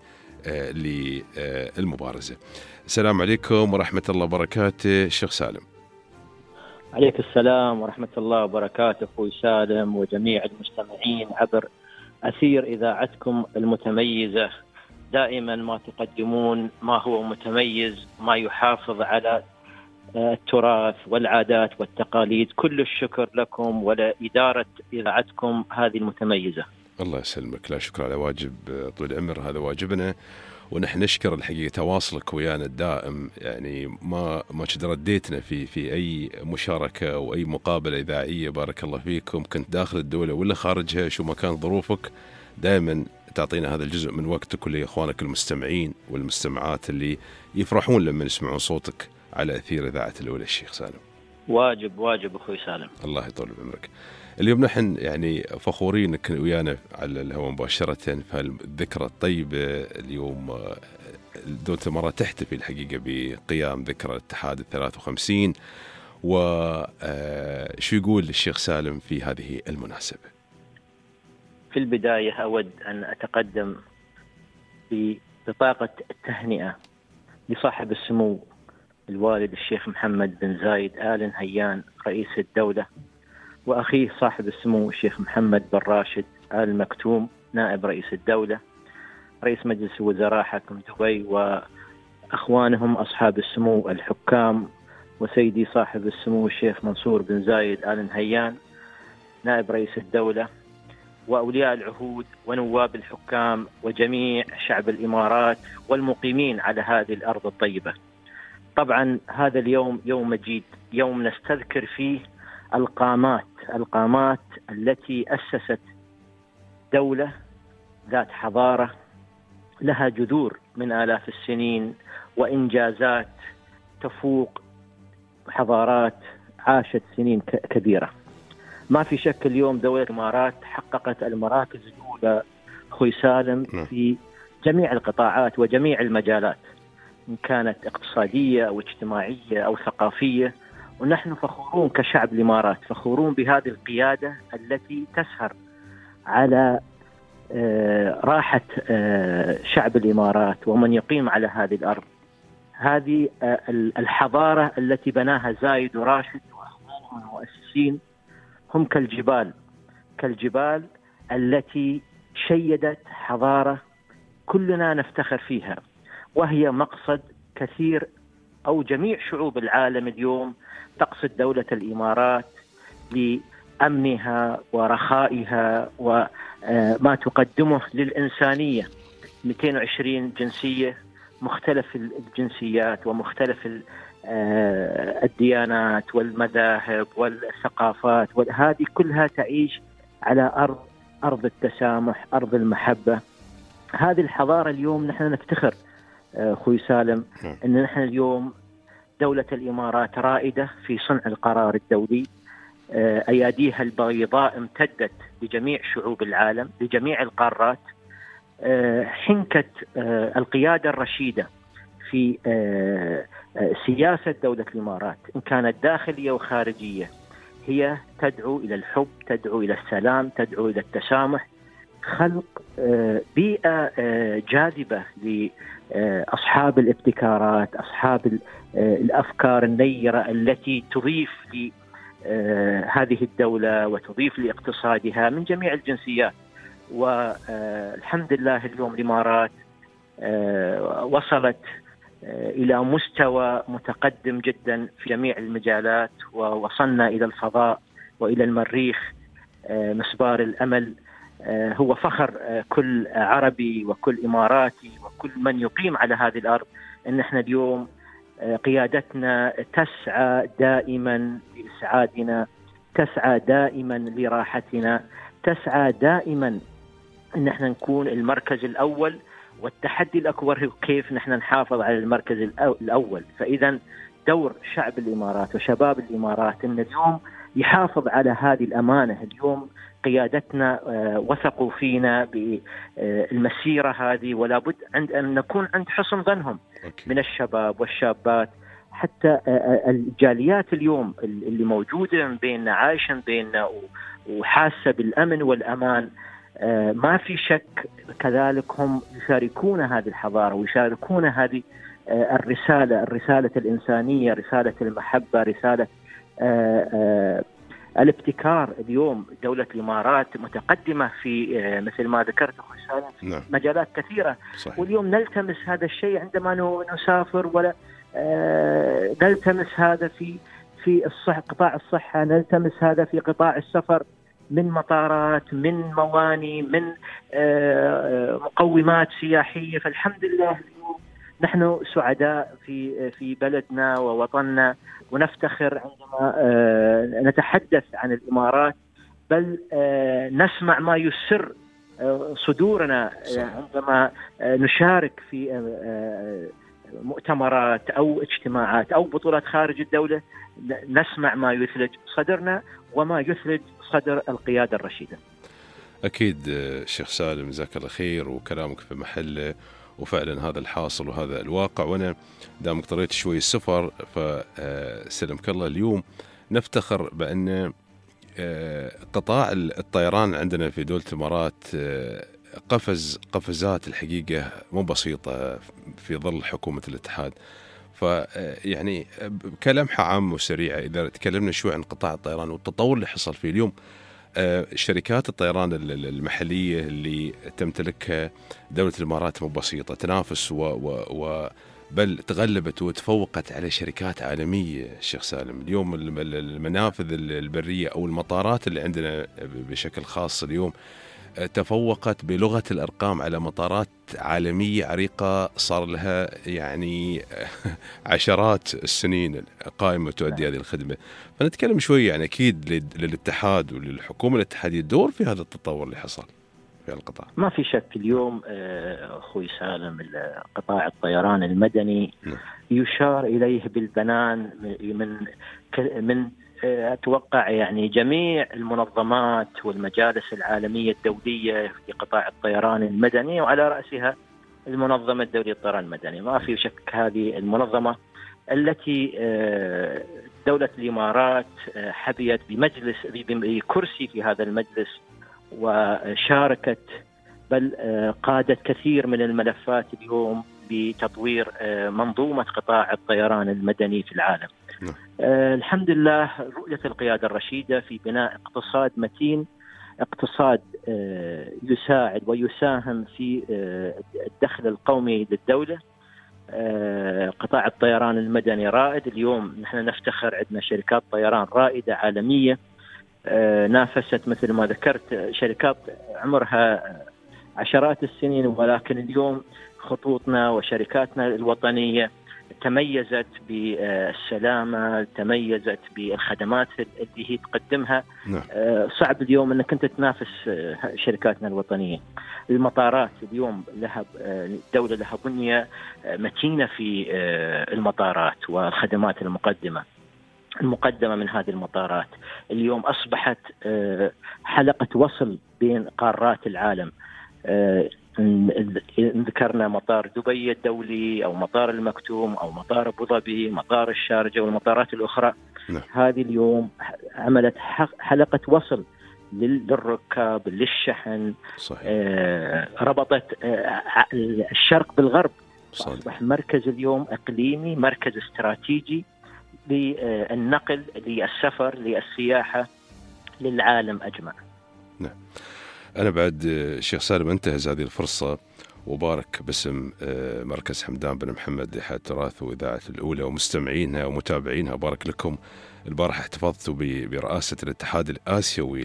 للمبارزة. السلام عليكم ورحمة الله وبركاته الشيخ سالم. عليك السلام ورحمة الله وبركاته أخوي سالم وجميع المستمعين عبر أثير إذاعتكم المتميزة. دائما ما تقدمون ما هو متميز، ما يحافظ على التراث والعادات والتقاليد. كل الشكر لكم ولإدارة إذاعتكم هذه المتميزة. الله يسلمك، لا شكر على واجب، طول العمر هذا واجبنا، ونحن نشكر الحقيقة تواصلك ويانا الدائم. يعني ما رديتنا في أي مشاركة أو أي مقابلة إذاعية، بارك الله فيكم، كنت داخل الدولة ولا خارجها، شو ما كانت ظروفك دائما تعطينا هذا الجزء من وقتك، ولإخوانك المستمعين والمستمعات اللي يفرحون لما يسمعون صوتك على أثير إذاعة الأولى. الشيخ سالم، واجب أخوي سالم، الله يطول بعمرك. اليوم نحن يعني فخورين انك ويانا على الهواء مباشرة في الذكرى الطيبة. اليوم دولة الإمارات تحتفل الحقيقة بقيام ذكرى الاتحاد 53، وشو يقول الشيخ سالم في هذه المناسبة؟ في البداية أود أن أتقدم ببطاقة التهنئة لصاحب السمو الوالد الشيخ محمد بن زايد آل نهيان رئيس الدولة، وأخيه صاحب السمو الشيخ محمد بن راشد آل مكتوم نائب رئيس الدولة رئيس مجلس الوزراء حاكم دبي، وأخوانهم أصحاب السمو الحكام، وسيدي صاحب السمو الشيخ منصور بن زايد آل نهيان نائب رئيس الدولة، وأولياء العهود ونواب الحكام وجميع شعب الإمارات والمقيمين على هذه الأرض الطيبة. طبعا هذا اليوم يوم مجيد، يوم نستذكر فيه القامات التي أسست دولة ذات حضارة لها جذور من آلاف السنين وإنجازات تفوق حضارات عاشت سنين كبيرة. ما في شك اليوم دولة الإمارات حققت المراكز الأولى أخوي سالم في جميع القطاعات وجميع المجالات، إن كانت اقتصادية أو اجتماعية أو ثقافية، ونحن فخورون كشعب الإمارات، فخورون بهذه القيادة التي تسهر على راحة شعب الإمارات ومن يقيم على هذه الأرض. هذه الحضارة التي بناها زايد وراشد وأخوانهم المؤسسين هم كالجبال التي شيدت حضارة كلنا نفتخر فيها، وهي مقصد كثير أو جميع شعوب العالم اليوم تقصد دولة الإمارات لأمنها ورخائها وما تقدمه للإنسانية. 220 جنسية، مختلف الجنسيات ومختلف الديانات والمذاهب والثقافات، وهذه كلها تعيش على أرض أرض التسامح، أرض المحبة. هذه الحضارة اليوم نحن نفتخر أخوي سالم أن نحن اليوم دولة الإمارات رائدة في صنع القرار الدولي. أياديها البيضاء امتدت لجميع شعوب العالم، لجميع القارات. حنكة القيادة الرشيدة في سياسة دولة الإمارات إن كانت داخلية وخارجية هي تدعو إلى الحب، تدعو إلى السلام، تدعو إلى التسامح، خلق بيئة جاذبة لأصحاب الابتكارات، أصحاب الأفكار النيرة التي تضيف لهذه الدولة وتضيف لاقتصادها من جميع الجنسيات. والحمد لله اليوم الإمارات وصلت إلى مستوى متقدم جدا في جميع المجالات، ووصلنا إلى الفضاء وإلى المريخ. مسبار الأمل هو فخر كل عربي وكل إماراتي وكل من يقيم على هذه الأرض أن احنا اليوم قيادتنا تسعى دائما لإسعادنا، تسعى دائما لراحتنا، تسعى دائما أن احنا نكون المركز الأول. والتحدي الأكبر هو كيف نحن نحافظ على المركز الأول. فإذا دور شعب الإمارات وشباب الإمارات أن اليوم يحافظ على هذه الأمانة. اليوم قيادتنا وثقوا فينا بالمسيرة هذه، ولا بد أن نكون عند حسن ظنهم من الشباب والشابات. حتى الجاليات اليوم اللي موجودة بيننا، عايشة بيننا وحاسة بالأمن والأمان، ما في شك كذلك هم يشاركون هذه الحضارة ويشاركون هذه الرسالة الإنسانية، رسالة المحبة، رسالة الابتكار. اليوم دولة الإمارات متقدمة في مثل ما ذكرت أخوي سالم مجالات كثيرة. صحيح. واليوم نلتمس هذا الشيء عندما نسافر، ولا نلتمس هذا في قطاع الصحة، نلتمس هذا في قطاع السفر، من مطارات، من مواني، من مقومات سياحية. فالحمد لله اليوم نحن سعداء في بلدنا ووطننا، ونفتخر عندما نتحدث عن الإمارات، بل نسمع ما يسر صدورنا عندما نشارك في مؤتمرات أو اجتماعات أو بطولات خارج الدولة. نسمع ما يثلج صدرنا وما يثلج صدر القيادة الرشيدة. أكيد شيخ سالم، جزاك الله خير، وكلامك في محله، وفعلا هذا الحاصل وهذا الواقع. وأنا دامك طريت شوي السفر فسلمك الله، اليوم نفتخر بأن قطاع الطيران عندنا في دولة الإمارات قفزات الحقيقة مو بسيطة في ظل حكومة الاتحاد. فيعني كلمحة عامة وسريعة إذا تكلمنا شوي عن قطاع الطيران والتطور اللي حصل فيه اليوم، شركات الطيران المحلية اللي تمتلكها دولة الإمارات مو بسيطة، تنافس بل تغلبت وتفوقت على شركات عالمية. الشيخ سالم، اليوم المنافذ البرية أو المطارات اللي عندنا بشكل خاص اليوم تفوقت بلغة الأرقام على مطارات عالمية عريقة صار لها يعني عشرات السنين قائمة تؤدي هذه الخدمة. فنتكلم شوي يعني أكيد للاتحاد وللحكومة الاتحادية دور في هذا التطور اللي حصل في القطاع. ما في شك اليوم أخوي سالم قطاع الطيران المدني يشار إليه بالبنان من أتوقع يعني جميع المنظمات والمجالس العالمية الدولية في قطاع الطيران المدني، وعلى رأسها المنظمة الدولية للطيران المدني. ما في شك هذه المنظمة التي دولة الإمارات حبيت بكرسي في هذا المجلس، وشاركت بل قادت كثير من الملفات اليوم بتطوير منظومة قطاع الطيران المدني في العالم. الحمد لله رؤية القيادة الرشيدة في بناء اقتصاد متين، اقتصاد يساعد ويساهم في الدخل القومي للدولة. قطاع الطيران المدني رائد اليوم، نحن نفتخر عندنا شركات طيران رائدة عالمية نافست مثل ما ذكرت شركات عمرها عشرات السنين، ولكن اليوم خطوطنا وشركاتنا الوطنية تميزت بالسلامة، تميزت بالخدمات اللي هي تقدمها. صعب اليوم أنك أنت تنافس شركاتنا الوطنية. المطارات اليوم لها الدولة لها بنية متينة في المطارات والخدمات المقدمة من هذه المطارات. اليوم أصبحت حلقة وصل بين قارات العالم. ذكرنا مطار دبي الدولي أو مطار المكتوم أو مطار أبو ظبي، مطار الشارجة والمطارات الأخرى. هذه اليوم عملت حلقة وصل للركاب، للشحن. ربطت الشرق بالغرب. أصبح مركز اليوم إقليمي، مركز استراتيجي للنقل، للسفر، للسياحة للعالم أجمع. نعم. أنا بعد الشيخ سالم أنتهز هذه الفرصة وبارك باسم مركز حمدان بن محمد لإحياء التراث وإذاعة الأولى ومستمعينها ومتابعينها. بارك لكم. البارحة احتفظتوا برئاسة الاتحاد الآسيوي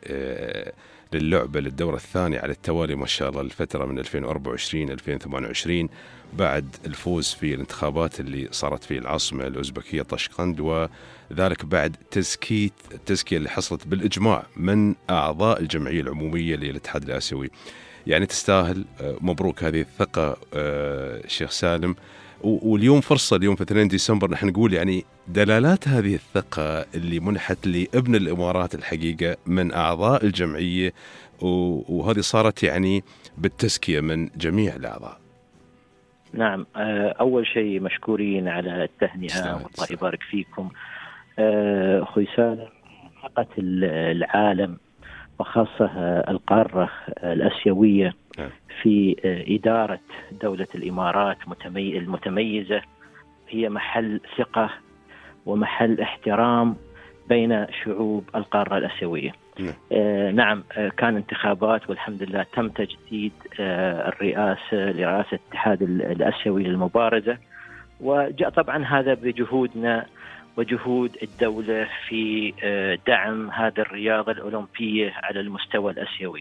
للعبة للدورة الثانية على التوالي ما شاء الله، الفترة من 2024-2028 بعد الفوز في الانتخابات اللي صارت في العاصمة الأوزبكية طشقند، وذلك بعد التزكية اللي حصلت بالإجماع من أعضاء الجمعية العمومية للاتحاد الآسيوي. يعني تستاهل. مبروك هذه الثقة شيخ سالم. واليوم فرصة، اليوم في 2 ديسمبر نحن نقول يعني دلالات هذه الثقة اللي منحت لابن الإمارات الحقيقة من أعضاء الجمعية، وهذه صارت يعني بالتزكية من جميع الأعضاء. نعم. أول شيء مشكورين على التهنئة، والله يبارك فيكم. أخوي سالم، ثقة العالم وخاصة القارة الآسيوية في إدارة دولة الإمارات المتميزة هي محل ثقة ومحل احترام بين شعوب القارة الآسيوية. نعم، كان انتخابات والحمد لله تم تجديد لرئاسة الاتحاد الآسيوي للمبارزة، وجاء طبعا هذا بجهودنا وجهود الدولة في دعم هذه الرياضة الأولمبية على المستوى الآسيوي.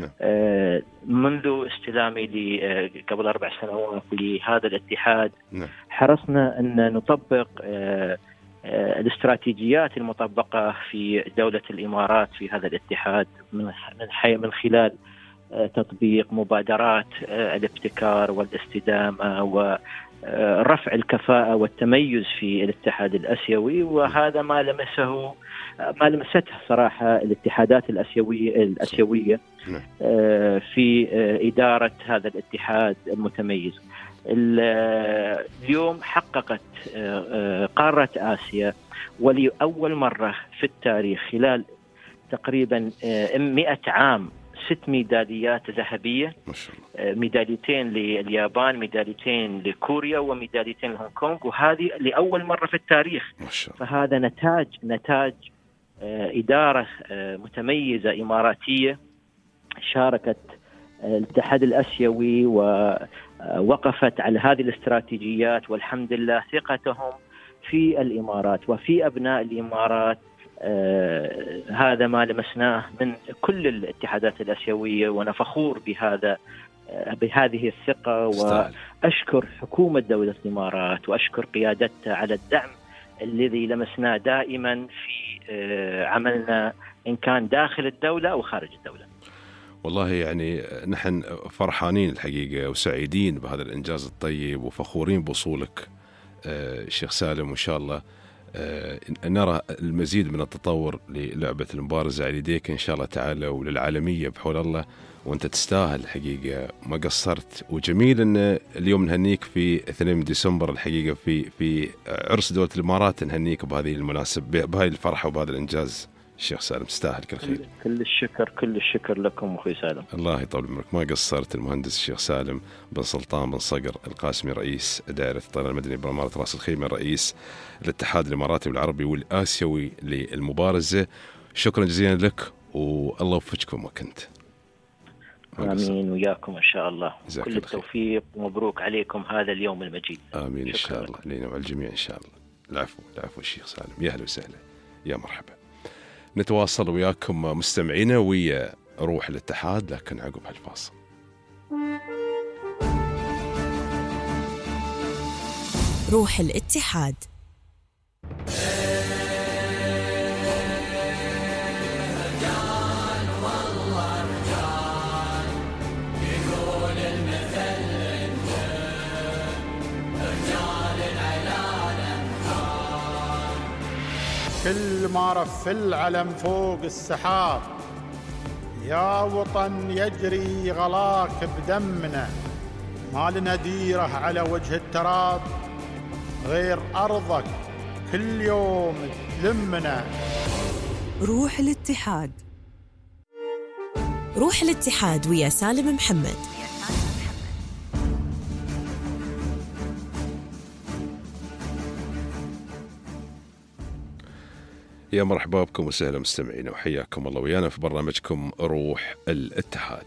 منذ استلامي قبل 4 سنوات لهذا الاتحاد حرصنا أن نطبق الاستراتيجيات المطبقة في دولة الإمارات في هذا الاتحاد من خلال تطبيق مبادرات الابتكار والاستدامة ورفع الكفاءة والتميز في الاتحاد الآسيوي. وهذا ما لمسته صراحة الاتحادات الآسيوية في إدارة هذا الاتحاد المتميز. اليوم حققت قارة آسيا ولأول مرة في التاريخ خلال تقريبا 100 عام 6 ميداليات ذهبية، 2 لليابان، 2 لكوريا، و2 لهونغ كونغ، وهذه لأول مرة في التاريخ. فهذا نتاج إدارة متميزة إماراتية شاركت الاتحاد الآسيوي ووقفت على هذه الاستراتيجيات، والحمد لله ثقتهم في الإمارات وفي أبناء الإمارات. هذا ما لمسناه من كل الاتحادات الآسيوية، وأنا فخور بهذه الثقة. وأشكر حكومة دولة الإمارات وأشكر قيادتها على الدعم الذي لمسناه دائما في عملنا إن كان داخل الدولة أو خارج الدولة. والله يعني نحن فرحانين الحقيقة وسعيدين بهذا الإنجاز الطيب وفخورين بوصولك الشيخ سالم، وإن شاء الله نرى المزيد من التطور للعبة المبارزة على يديك إن شاء الله تعالى وللعالمية بحول الله. وأنت تستاهل الحقيقة، ما قصرت. وجميل أن اليوم نهنيك في 2 ديسمبر الحقيقة في عرس دولة الإمارات، نهنيك بهذه المناسبة، بهذه الفرحة وبهذا الإنجاز. الشيخ سالم تستاهل كل خير. كل الشكر لكم أخوي سالم. الله يطول عمرك، ما قصرت. المهندس الشيخ سالم بن سلطان بن صقر القاسمي، رئيس دائرة الطيران المدني بإمارة راس الخيمة، رئيس الاتحاد الإماراتي والعربي والآسيوي للمبارزة. شكرا جزيلا لك، والله يوفقكم ما كنت. آمين وياكم إن شاء الله. كل التوفيق ومبروك عليكم هذا اليوم المجيد. آمين إن شاء الله لنا وعلى الجميع إن شاء الله. العفو الشيخ سالم، يا أهلا وسهلا، يا مرحبا. نتواصل وياكم مستمعينا ويا روح الاتحاد، لكن عقب هالفاصل. روح الاتحاد. كل ما رف العلم فوق السحاب، يا وطن يجري غلاك بدمنا، ما لنا ديره على وجه التراب غير أرضك كل يوم تلمنا. روح الاتحاد. روح الاتحاد ويا سالم محمد. يا مرحبا بكم وسهلا مستمعينا وحياكم الله ويانا في برنامجكم روح الاتحاد.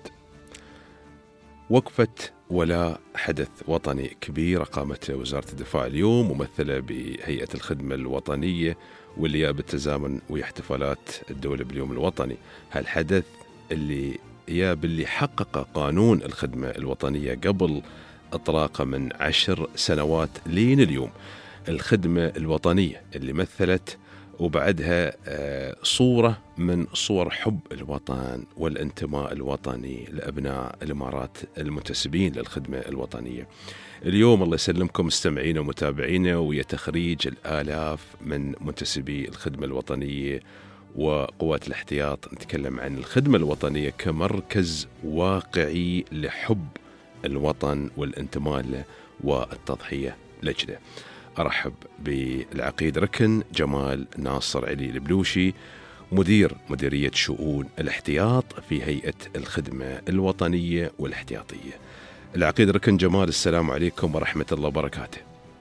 وقفة ولا حدث وطني كبير قامته وزارة الدفاع اليوم، ممثلة بهيئة الخدمة الوطنية واللي جاء بالتزامن ويا احتفالات الدولة باليوم الوطني. هالحدث اللي جاء باللي حقق قانون الخدمة الوطنية قبل إطلاقه من 10 سنوات لين اليوم. الخدمة الوطنية اللي مثلت وبعدها صورة من صور حب الوطن والانتماء الوطني لأبناء الإمارات المنتسبين للخدمة الوطنية. اليوم الله يسلمكم مستمعينا ومتابعينا ويا تخريج الآلاف من منتسبي الخدمة الوطنية وقوات الاحتياط، نتكلم عن الخدمة الوطنية كمركز واقعي لحب الوطن والانتماء له والتضحية لأجله. أرحب بالعقيد ركن جمال ناصر علي البلوشي، مديرية شؤون الاحتياط في هيئة الخدمة الوطنية والاحتياطية. العقيد ركن جمال، السلام عليكم ورحمة الله وبركاته.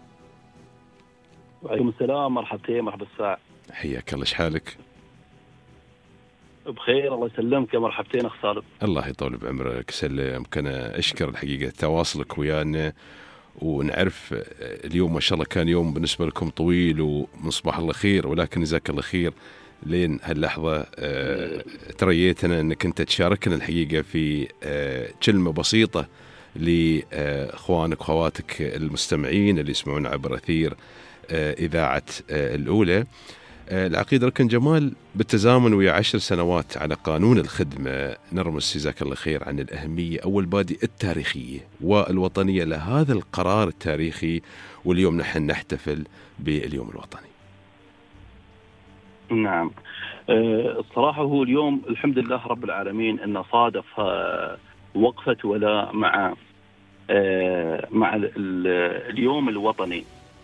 وعليكم السلام، مرحبتين، مرحبا الساعة. حياك الله، شحالك؟ بخير الله يسلمك، يا مرحبتين أخ سالم. الله يطول بعمرك، سلمك. أنا أشكر الحقيقة تواصلك ويانا، ونعرف اليوم ما شاء الله كان يوم بالنسبة لكم طويل ومن صباح الله خير، ولكن جزاك الله خير لين هاللحظة تريتنا أنك أنت تشاركنا الحقيقة في كلمة بسيطة لإخوانك وأخواتك المستمعين اللي يسمعون عبر أثير إذاعة الأولى. العقيد ركن جمال، بالتزامن ويا 10 سنوات على قانون الخدمة، نرمز جزاك الله خير عن الأهمية أو البادئ التاريخية والوطنية لهذا القرار التاريخي، واليوم نحن نحتفل باليوم الوطني. نعم، الصراحة هو اليوم الحمد لله رب العالمين أنه صادف وقفة ولا مع اليوم الوطني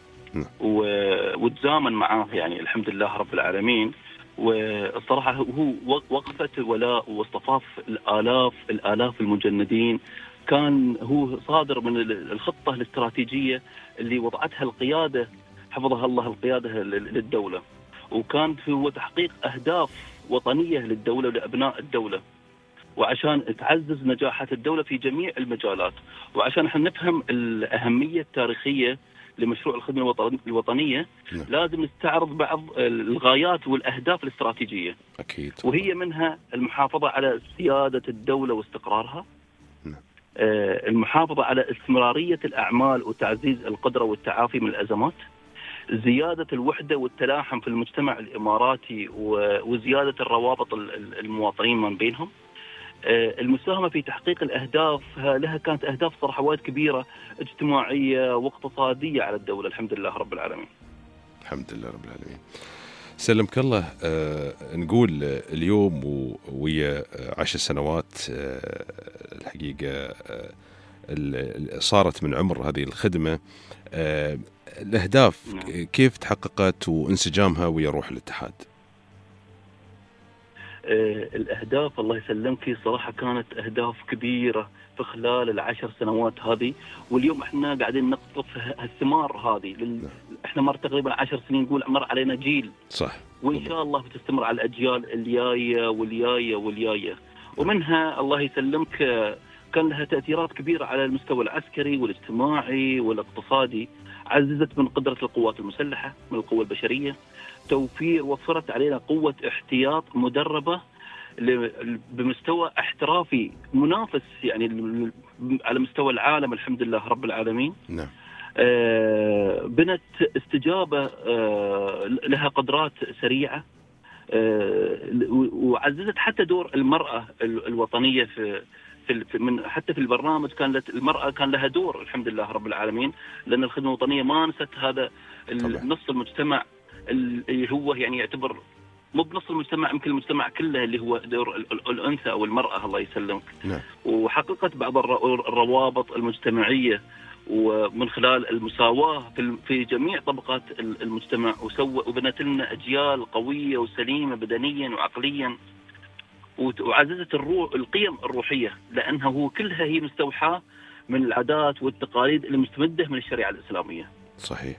وتزامن معاه، يعني الحمد لله رب العالمين. والصراحة هو وقفة ولاء واصطفاف الآلاف المجندين، كان هو صادر من الخطة الاستراتيجية اللي وضعتها القيادة حفظها الله، القيادة للدولة، وكان هو تحقيق أهداف وطنية للدولة ولأبناء الدولة، وعشان تعزز نجاحات الدولة في جميع المجالات، وعشان احنا نفهم الأهمية التاريخية لمشروع الخدمة الوطنية. لازم نستعرض بعض الغايات والأهداف الاستراتيجية. أكيد. وهي منها المحافظة على سيادة الدولة واستقرارها، المحافظة على استمرارية الأعمال وتعزيز القدرة والتعافي من الأزمات، زيادة الوحدة والتلاحم في المجتمع الإماراتي وزيادة الروابط المواطنين من بينهم، المساهمة في تحقيق الأهداف. لها كانت أهداف صراحة وايد كبيرة اجتماعية واقتصادية على الدولة، الحمد لله رب العالمين. الحمد لله رب العالمين. سلمك الله. نقول اليوم ويا 10 سنوات الحقيقة صارت من عمر هذه الخدمة، الأهداف كيف تحققت وانسجامها ويا روح الاتحاد؟ الأهداف الله يسلمك صراحة كانت أهداف كبيرة في خلال 10 سنوات هذه، واليوم احنا قاعدين نقطف الثمار هذه. احنا مر تقريبا 10 سنين، نقول مر علينا جيل، صح، وإن شاء الله بتستمر على الأجيال الجاية والجاية. ومنها الله يسلمك كان لها تأثيرات كبيرة على المستوى العسكري والاجتماعي والاقتصادي، عززت من قدرة القوات المسلحة، من القوة البشرية، وفرت علينا قوة احتياط مدربة بمستوى احترافي منافس يعني على مستوى العالم، الحمد لله رب العالمين. نعم. بنت استجابة لها قدرات سريعة، وعززت حتى دور المرأة الوطنية حتى في البرنامج كانت المرأة كان لها دور الحمد لله رب العالمين، لأن الخدمة الوطنية ما نست هذا نص المجتمع اللي هو يعني يعتبر مو بنص المجتمع، يمكن المجتمع كله اللي هو دور الأنثى أو المرأة الله يسلمك. نعم. وحققت بعض الروابط المجتمعية ومن خلال المساواة في جميع طبقات المجتمع، وبنت لنا أجيال قوية وسليمة بدنيا وعقليا، وعززت القيم الروحية، لأنها هو كلها هي مستوحاة من العادات والتقاليد اللي مستمدة من الشريعة الإسلامية. صحيح.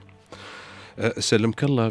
سلمك الله،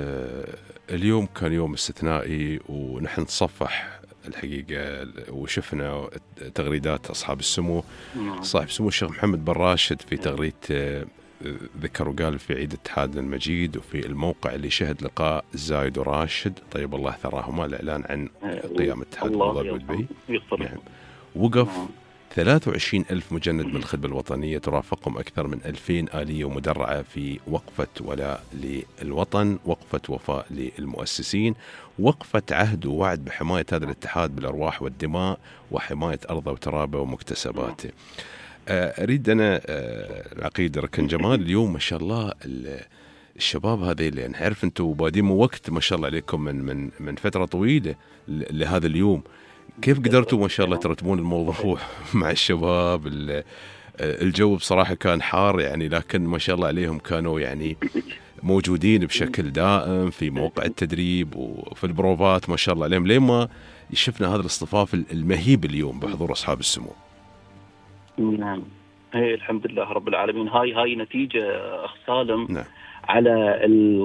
اليوم كان يوم استثنائي، ونحن نتصفح الحقيقة وشفنا تغريدات أصحاب السمو. صاحب السمو الشيخ محمد بن راشد في تغريدة ذكر وقال في عيد الاتحاد المجيد وفي الموقع اللي شهد لقاء زايد وراشد طيب الله ثراهما الإعلان عن قيام اتحاد أبو ظبي ودبي، نعم، وقف 23,000 مجند من الخدمة الوطنية ترافقهم أكثر من 2000 آلية ومدرعة في وقفة ولاء للوطن، وقفة وفاء للمؤسسين، وقفة عهد ووعد بحماية هذا الاتحاد بالأرواح والدماء وحماية أرضه وترابه ومكتسباته. أريد أنا العقيد ركن جمال، اليوم ما شاء الله الشباب هذه اللي نعرف أنتم بادين وقت ما شاء الله عليكم من فترة طويلة لهذا اليوم، كيف قدرتوا ما شاء الله ترتبون الموضوع مع الشباب؟ الجو بصراحة كان حار يعني، لكن ما شاء الله عليهم كانوا يعني موجودين بشكل دائم في موقع التدريب وفي البروفات ما شاء الله عليهم، لين ما شفنا هذا الاصطفاف المهيب اليوم بحضور أصحاب السمو. نعم، هي الحمد لله رب العالمين. هاي نتيجة أخ سالم. نعم. على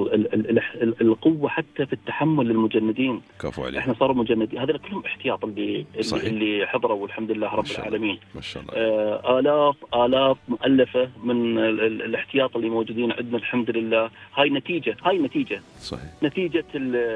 القوة حتى في التحمل للمجندين. كفو عليك. احنا صاروا مجندين، هذول كلهم احتياط اللي حضروا والحمد لله رب العالمين. ما شاء الله. آلاف مؤلفة من الاحتياط اللي موجودين عندنا الحمد لله. هاي نتيجة. صحيح. نتيجة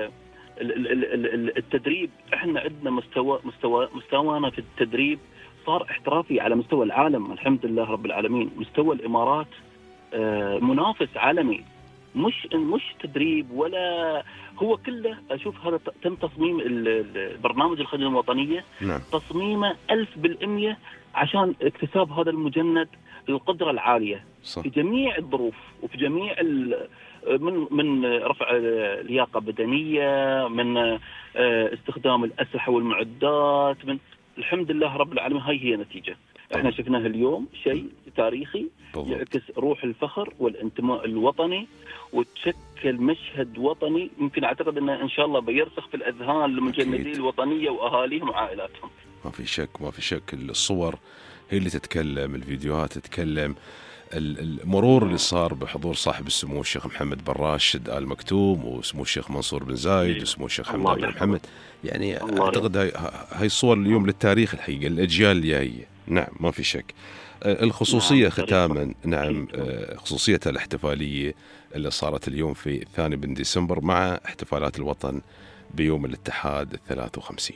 التدريب. احنا عندنا مستوانا في التدريب صار احترافي على مستوى العالم الحمد لله رب العالمين. مستوى الإمارات منافس عالمي، مش تدريب ولا هو كله. أشوف هذا تم تصميم البرنامج الخدمة الوطنية. نعم. تصميمه 1000% عشان اكتساب هذا المجند القدرة العالية. صح. في جميع الظروف وفي جميع من رفع لياقة بدنية، من استخدام الأسلحة والمعدات، من الحمد لله رب العالمين. هاي هي نتيجة احنا شفناها اليوم، شيء تاريخي يعكس روح الفخر والانتماء الوطني، وتشكل مشهد وطني يمكن اعتقد انه ان شاء الله بيرسخ في الاذهان للمجندين الوطنيه واهاليهم وعائلاتهم. ما في شك الصور هي اللي تتكلم، الفيديوهات تتكلم، المرور اللي صار بحضور صاحب السمو الشيخ محمد بن راشد آل مكتوم وسمو الشيخ منصور بن زايد وسمو الشيخ حمد بن محمد، يعني اعتقد هاي الصور اليوم للتاريخ الحقيقه الاجيال الجايه. نعم ما في شك. الخصوصية ختاما، نعم، خصوصية الاحتفالية اللي صارت اليوم في 2 ديسمبر مع احتفالات الوطن بيوم الاتحاد 53.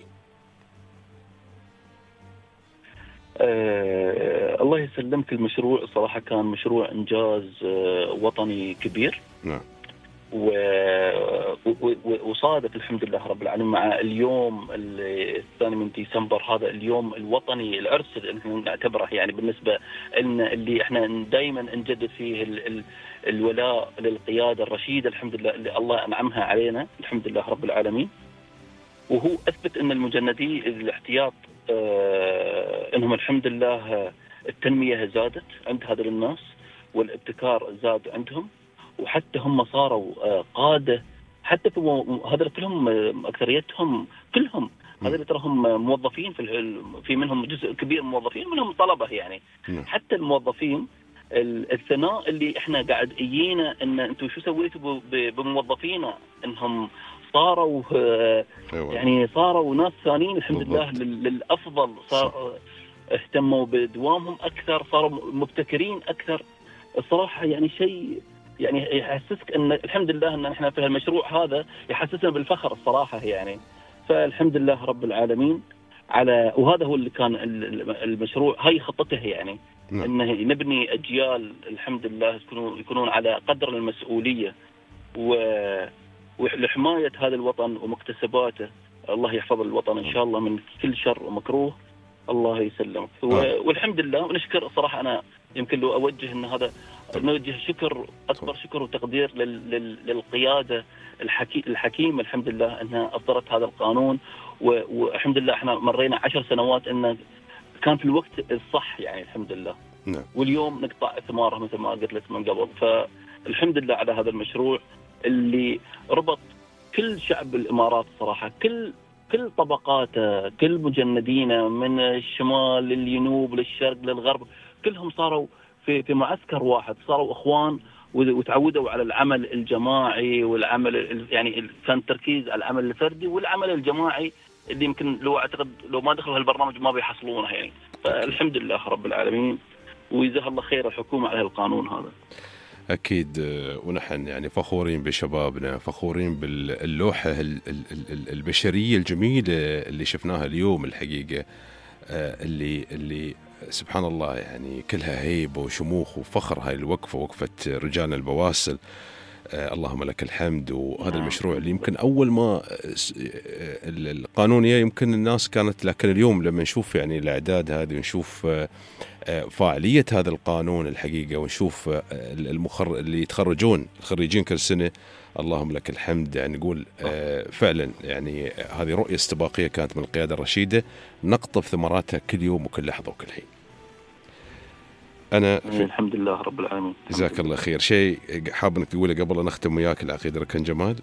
الله يسلمك. المشروع صراحة كان مشروع إنجاز وطني كبير. نعم. وصادف الحمد لله رب العالمين مع اليوم 2 ديسمبر، هذا اليوم الوطني العرس اللي نعتبره يعني بالنسبة لنا، اللي احنا دائما نجدد فيه الولاء للقيادة الرشيدة الحمد لله اللي الله أنعمها علينا الحمد لله رب العالمين. وهو أثبت أن المجندي الاحتياط أنهم الحمد لله التنمية زادت عند هذول الناس والابتكار زاد عندهم، وحتى هم صاروا قادة. حتى هذول كلهم أكثريتهم كلهم هذول تراهم موظفين في منهم جزء كبير موظفين، منهم طلبة يعني. حتى الموظفين الثناء اللي احنا قاعد ايينا ان انتم شو سويتوا بموظفينا، انهم صاروا يعني صاروا ناس ثانيين الحمد لله للأفضل، صار اهتموا بدوامهم أكثر، صاروا مبتكرين أكثر. الصراحة يعني شيء يعني يحسسك أن الحمد لله أن احنا في المشروع هذا يحسسنا بالفخر الصراحة يعني. فالحمد لله رب العالمين. على وهذا هو اللي كان المشروع، هاي خطته يعني انه نبني اجيال الحمد لله يكونون على قدر المسؤوليه ولحمايه هذا الوطن ومكتسباته. الله يحفظ الوطن ان شاء الله من كل شر ومكروه، الله يسلمك. والحمد لله ونشكر صراحه. انا يمكن لو اوجه ان هذا نوجه شكر، اكبر شكر وتقدير للقياده الحكيمه الحمد لله انها اصدرت هذا القانون. والحمد لله احنا مرينا 10 سنوات انه كان في الوقت الصح يعني الحمد لله. واليوم نقطع ثماره مثل ما قلت لك من قبل. فالحمد لله على هذا المشروع اللي ربط كل شعب الامارات صراحه، كل طبقاته، كل مجندينه من الشمال للجنوب للشرق للغرب، كلهم صاروا في معسكر واحد، صاروا اخوان وتعودوا على العمل الجماعي والعمل يعني كان التركيز على العمل الفردي والعمل الجماعي اللي يمكن لو اعتقد لو ما دخلوا هالبرنامج ما بيحصلونه يعني. فالحمد لله رب العالمين، وجزاها الله خير الحكومه على القانون هذا. أكيد. ونحن يعني فخورين بشبابنا، فخورين باللوحة البشرية الجميلة اللي شفناها اليوم الحقيقة، اللي سبحان الله يعني كلها هيبة وشموخ وفخر. هاي الوقفة وقفة رجال البواسل، اللهم لك الحمد. وهذا المشروع اللي يمكن أول ما القانونية يمكن الناس كانت، لكن اليوم لما نشوف يعني الأعداد هذه ونشوف فاعلية هذا القانون الحقيقة، ونشوف اللي يتخرجون الخريجين كل سنة، اللهم لك الحمد. يعني نقول فعلا يعني هذه رؤية استباقية كانت من القيادة الرشيدة، نقطف ثمراتها كل يوم وكل لحظة وكل حين. أنا الحمد لله رب العالمين. جزاك الله خير. شيء حاب انك تقوله قبل أن نختم وياك العقيد ركن جمال؟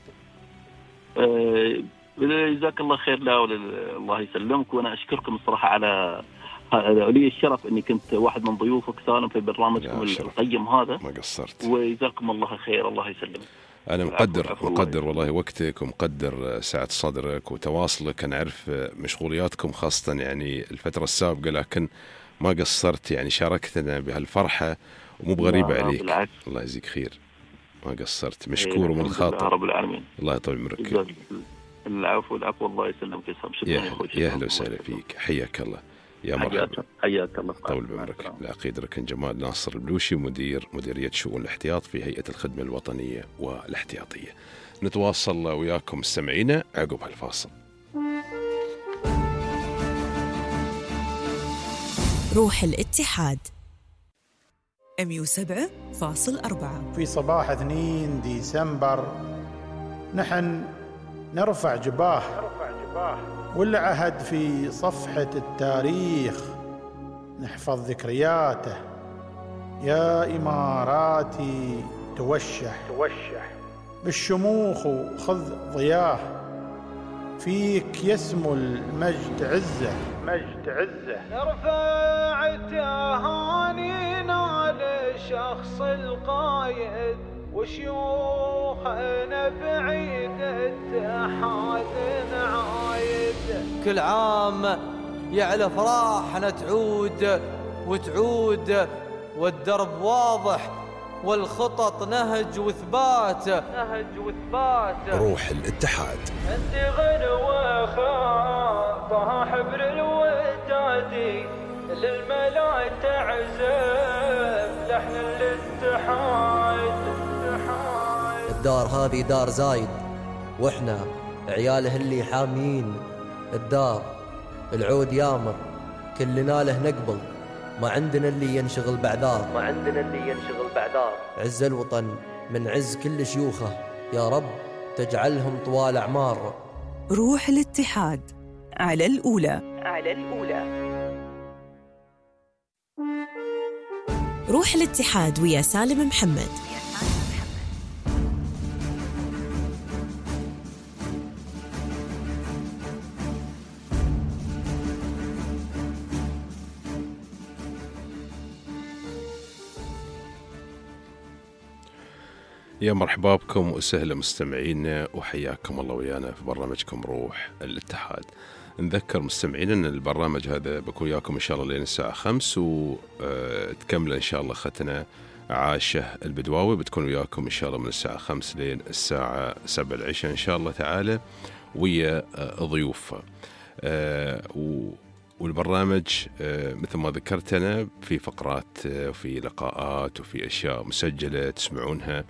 جزاك الله خير. لا الله يسلمك، وأنا أشكركم الصراحة على لي الشرف اني كنت واحد من ضيوفك سالم في برنامجكم القيم هذا. ما قصرت، وجزاكم الله خير. الله يسلمك. انا مقدر والله وقتك، ومقدر سعة صدرك وتواصلك. انا اعرف مشغولياتكم خاصة يعني الفترة السابقة، لكن ما قصرت يعني شاركتنا بهالفرحة ومو بغريبة عليك. بالعكس. الله يجزيك خير، ما قصرت. مشكور ومن خاطر رب العالمين. الله يطول عمرك. العفو الله يسلمك يا صاحبي. شكرا يا اخوي. يا اهلا وسهلا فيك، حياك الله. يا مرحبا. حياك الله. طول بعمرك. العقيد ركن جمال ناصر البلوشي، مديرية شؤون الاحتياط في هيئة الخدمة الوطنية والاحتياطية. نتواصل وياكم مستمعينا عقب هالفاصل. روح الاتحاد 107.4. في صباح 2 ديسمبر نحن نرفع جباه والعهد في صفحة التاريخ، نحفظ ذكرياته. يا إماراتي توشح بالشموخ وخذ ضياه، فيك يسمو المجد عزه. نرفع تهانينا لشخص القايد وشيوخنا بعيد الاتحاد نعايد. كل عام يعلى فرحنا تعود وتعود، والدرب واضح والخطط نهج وثبات. روح الاتحاد. انت غنوة خاطها حبر الودادي للملا تعزف لحن الاتحاد. الدار هذه دار زايد واحنا عياله اللي حامين الدار. العود يامر كلنا له نقبل، ما عندنا اللي ينشغل بعدار. عز الوطن من عز كل شيوخه، يا رب تجعلهم طوال أعمار. روح الاتحاد على الأولى. روح الاتحاد ويا سالم محمد. يا مرحبا بكم وسهلا مستمعينا، وحياكم الله ويانا في برنامجكم روح الاتحاد. نذكر مستمعينا ان البرنامج هذا بكون وياكم ان شاء الله لين الساعة 5، وتكمل ان شاء الله اختنا عاشة البدواوي بتكون وياكم ان شاء الله من الساعة 5 لين الساعة 7 العشاء ان شاء الله تعالى، ويا ضيوفها. والبرنامج مثل ما ذكرت أنا في فقرات وفي لقاءات وفي أشياء مسجلة تسمعونها،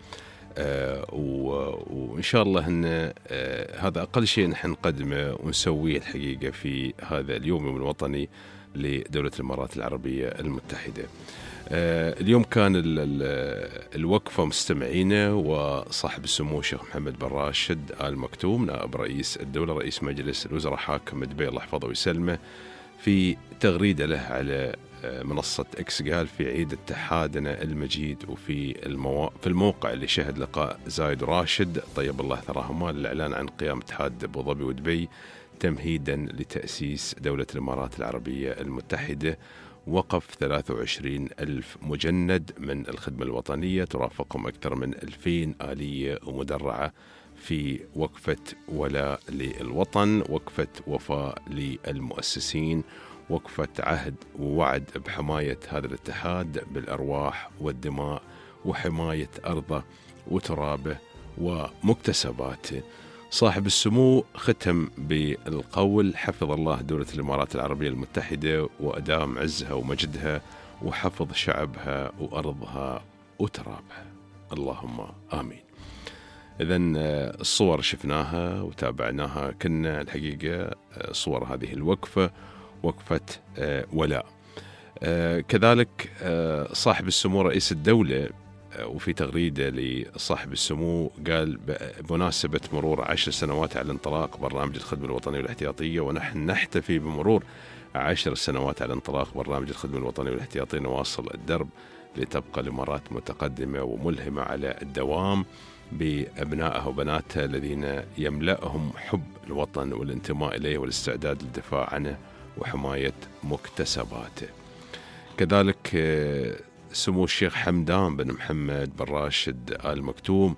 وإن شاء الله أن هذا أقل شيء نحن نقدمه ونسويه الحقيقة في هذا اليوم الوطني لدولة الإمارات العربية المتحدة. اليوم كان الوقفة مستمعينا وصاحب السمو الشيخ محمد بن راشد آل مكتوم نائب رئيس الدولة رئيس مجلس الوزراء حاكم دبي الله يحفظه ويسلمه، في تغريدة له على منصة إكس قال: في عيد اتحادنا المجيد وفي في الموقع اللي شهد لقاء زايد وراشد طيب الله ثراهما للإعلان عن قيام اتحاد أبو ظبي ودبي تمهيدا لتأسيس دولة الإمارات العربية المتحدة، وقف 23,000 مجند من الخدمة الوطنية ترافقهم أكثر من 2,000 آلية ومدرعة في وقفة ولاء للوطن، وقفة وفاء للمؤسسين، وقفة عهد ووعد بحماية هذا الاتحاد بالأرواح والدماء وحماية أرضه وترابه ومكتسباته. صاحب السمو ختم بالقول: حفظ الله دولة الإمارات العربية المتحدة وأدام عزها ومجدها وحفظ شعبها وأرضها وترابها، اللهم آمين. إذن الصور شفناها وتابعناها كنا الحقيقة صور هذه الوقفة، وقفة ولاء. كذلك صاحب السمو رئيس الدولة وفي تغريدة لصاحب السمو قال: بمناسبة مرور 10 سنوات على انطلاق برنامج الخدمة الوطنية والاحتياطية، ونحن نحتفي بمرور 10 سنوات على انطلاق برنامج الخدمة الوطنية والاحتياطية، نواصل الدرب لتبقى الإمارات متقدمة وملهمة على الدوام بأبنائها وبناتها الذين يملأهم حب الوطن والانتماء إليه والاستعداد للدفاع عنه وحماية مكتسباته. كذلك سمو الشيخ حمدان بن محمد بن راشد آل مكتوم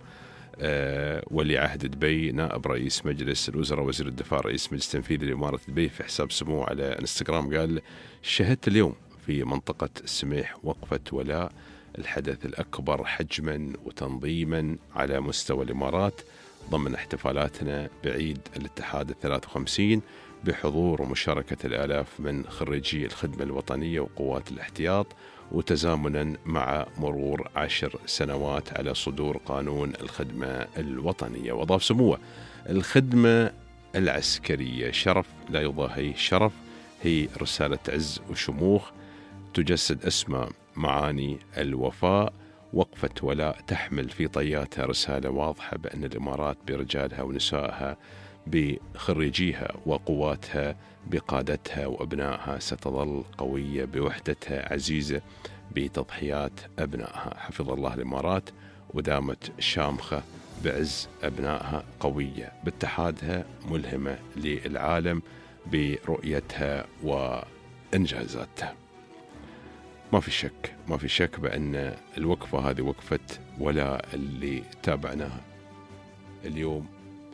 ولي عهد دبي نائب رئيس مجلس الوزراء وزير الدفاع رئيس مجلس تنفيذي لإمارة دبي في حساب سمو على انستغرام قال: شهدت اليوم في منطقة السميح وقفة ولاء، الحدث الأكبر حجما وتنظيما على مستوى الإمارات ضمن احتفالاتنا بعيد الاتحاد 53 بحضور ومشاركة الآلاف من خريجي الخدمة الوطنية وقوات الاحتياط، وتزامنا مع مرور 10 سنوات على صدور قانون الخدمة الوطنية. وأضاف سموه: الخدمة العسكرية شرف لا يضاهيه شرف، هي رسالة عز وشموخ تجسد أسمى معاني الوفاء. وقفة ولاء تحمل في طياتها رسالة واضحة بأن الإمارات برجالها ونسائها بخريجيها وقواتها بقادتها وأبنائها ستظل قوية بوحدتها عزيزة بتضحيات أبنائها. حفظ الله الإمارات ودامت شامخة بعز أبنائها، قوية باتحادها، ملهمة للعالم برؤيتها وإنجازاتها. ما في شك بأن الوقفة هذه وقفة ولاء اللي تابعناها اليوم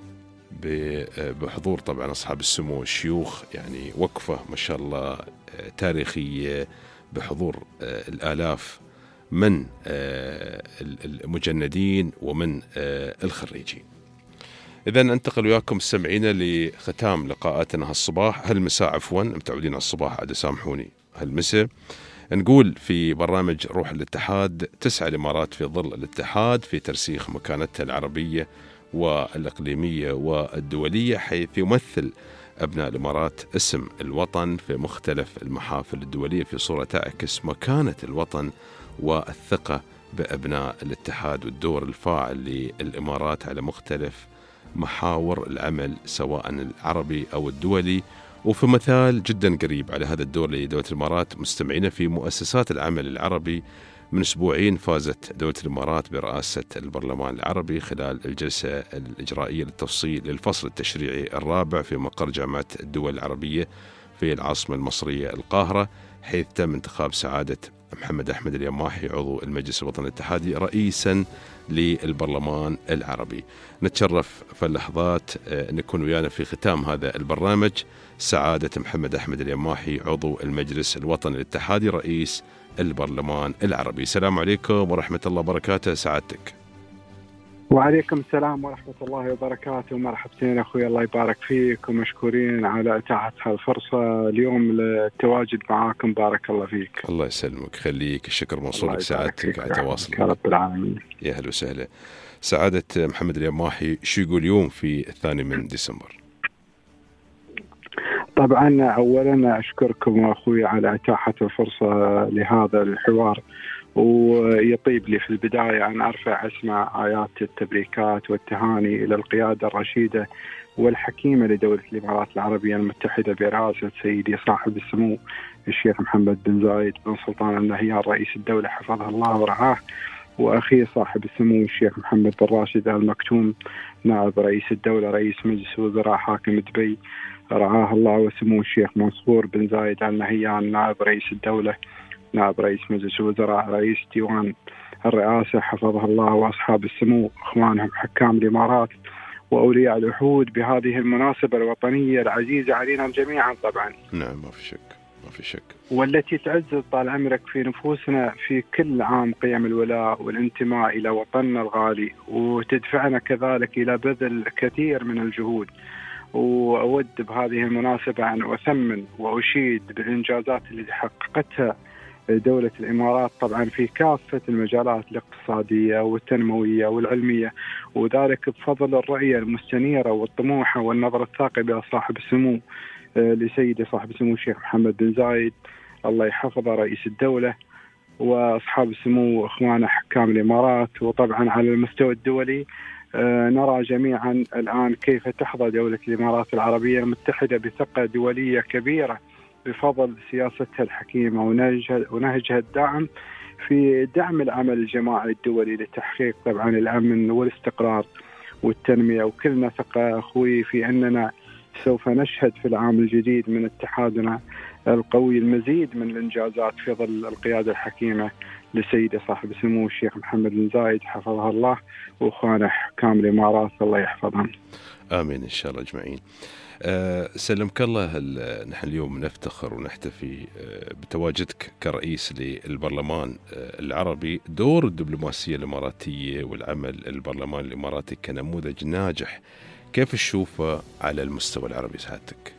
بحضور طبعا أصحاب السمو الشيوخ، يعني وقفة ما شاء الله تاريخية بحضور الآلاف من المجندين ومن الخريجين. إذن أنتقل وياكم مستمعينا لختام لقاءاتنا هالمساء متعودين على الصباح عاد سامحوني، هالمساء نقول في برنامج روح الاتحاد: تسعى الإمارات في ظل الاتحاد في ترسيخ مكانتها العربية والإقليمية والدولية، حيث يمثل أبناء الإمارات اسم الوطن في مختلف المحافل الدولية في صورة تعكس مكانة الوطن والثقة بأبناء الاتحاد والدور الفاعل للإمارات على مختلف محاور العمل سواء العربي أو الدولي. وفي مثال جدا قريب على هذا الدور لدولة الإمارات مستمعين في مؤسسات العمل العربي، من أسبوعين فازت دولة الإمارات برئاسة البرلمان العربي خلال الجلسة الإجرائية للتفصيل للفصل التشريعي الرابع في مقر جامعة الدول العربية في العاصمة المصرية القاهرة، حيث تم انتخاب سعادة محمد أحمد اليماحي عضو المجلس الوطني الاتحادي رئيسا للبرلمان العربي. نتشرف في اللحظات أن يكون ويانا في ختام هذا البرنامج سعادة محمد أحمد اليماحي عضو المجلس الوطني الاتحادي رئيس البرلمان العربي. السلام عليكم ورحمة الله وبركاته. سعادتك. وعليكم السلام ورحمة الله وبركاته. مرحبتين أخوي، الله يبارك فيك، ومشكورين على إتاحة هالفرصة اليوم للتواجد معاكم. بارك الله فيك. الله يسلمك، خليك، الشكر موصول لك، سعادتك على تواصلك يا رب العالمين. يا هلا وسهلا. سعادة محمد اليماحي، شو يقول اليوم في 2 ديسمبر؟ طبعا أولا أشكركم أخوي على إتاحة الفرصة لهذا الحوار، ويطيب لي في البداية أن أرفع أسماء آيات التبريكات والتهاني إلى القيادة الرشيدة والحكيمة لدولة الإمارات العربية المتحدة برئاسة سيدي صاحب السمو الشيخ محمد بن زايد بن سلطان آل نهيان رئيس الدولة حفظه الله ورعاه، وأخيه صاحب السمو الشيخ محمد بن راشد آل مكتوم نائب رئيس الدولة رئيس مجلس وزراء حاكم دبي رعاه الله، وسمو الشيخ منصور بن زايد آل نهيان نائب رئيس الدولة نائب رئيس مجلس الوزراء رئيس ديوان الرئاسة حفظه الله، وأصحاب السمو إخوانهم حكام الإمارات وأولياء العهود بهذه المناسبة الوطنية العزيزة علينا جميعا. طبعا نعم، ما في شك، والتي تعزز طال عمرك في نفوسنا في كل عام قيم الولاء والانتماء إلى وطننا الغالي، وتدفعنا كذلك إلى بذل كثير من الجهود. وأود بهذه المناسبة أن أثمن وأشيد بالإنجازات التي حققتها دولة الإمارات طبعا في كافة المجالات الاقتصادية والتنموية والعلمية، وذلك بفضل الرؤية المستنيرة والطموحة والنظرة الثاقبة صاحب السمو لسيدي صاحب السمو الشيخ محمد بن زايد الله يحفظه رئيس الدولة، وأصحاب السمو إخواننا حكام الإمارات. وطبعا على المستوى الدولي نرى جميعا الآن كيف تحظى دولة الإمارات العربية المتحدة بثقة دولية كبيرة بفضل سياستها الحكيمة ونهجها الداعم في دعم العمل الجماعي الدولي لتحقيق طبعا الأمن والاستقرار والتنمية. وكلنا ثقة أخوي في أننا سوف نشهد في العام الجديد من اتحادنا القوي المزيد من الإنجازات في ظل القيادة الحكيمة لسيدي صاحب السمو الشيخ محمد بن زايد حفظه الله وأخوانه حكام الإمارات الله يحفظهم. آمين إن شاء الله أجمعين. سلمك الله. نحن اليوم نفتخر ونحتفي بتواجدك كرئيس للبرلمان العربي. دور الدبلوماسية الإماراتية والعمل البرلمان الإماراتي كنموذج ناجح، كيف تشوفه على المستوى العربي سعادتك؟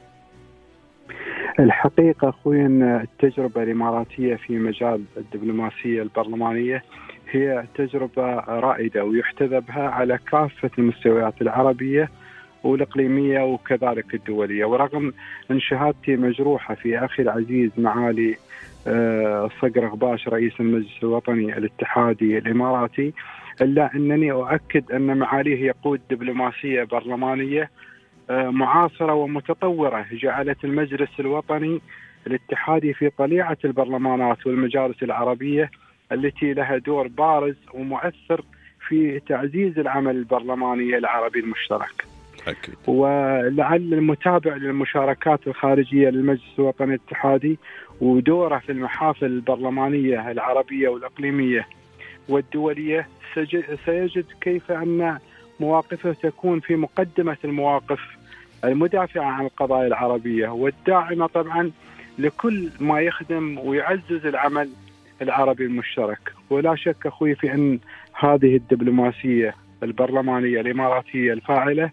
الحقيقة أخوي أن التجربة الإماراتية في مجال الدبلوماسية البرلمانية هي تجربة رائدة ويحتذى بها على كافة المستويات العربية والإقليمية وكذلك الدولية. ورغم أن شهادتي مجروحة في أخي العزيز معالي صقر غباش رئيس المجلس الوطني الاتحادي الإماراتي، إلا أنني أؤكد أن معاليه يقود دبلوماسية برلمانية معاصرة ومتطورة جعلت المجلس الوطني الاتحادي في طليعة البرلمانات والمجالس العربية التي لها دور بارز ومؤثر في تعزيز العمل البرلماني العربي المشترك. أكيد. ولعل المتابع للمشاركات الخارجية للمجلس الوطني الاتحادي ودوره في المحافل البرلمانية العربية والإقليمية والدولية سيجد كيف أن مواقفه تكون في مقدمة المواقف المدافعة عن القضايا العربية والداعمة طبعا لكل ما يخدم ويعزز العمل العربي المشترك. ولا شك أخوي في أن هذه الدبلوماسية البرلمانية الإماراتية الفاعلة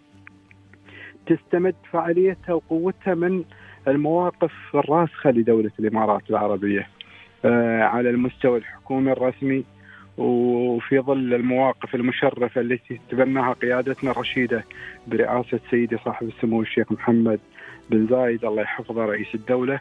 تستمد فعاليتها وقوتها من المواقف الراسخة لدولة الإمارات العربية على المستوى الحكومي الرسمي، وفي ظل المواقف المشرفة التي تبناها قيادتنا الرشيدة برئاسة سيدي صاحب السمو الشيخ محمد بن زايد الله يحفظه رئيس الدولة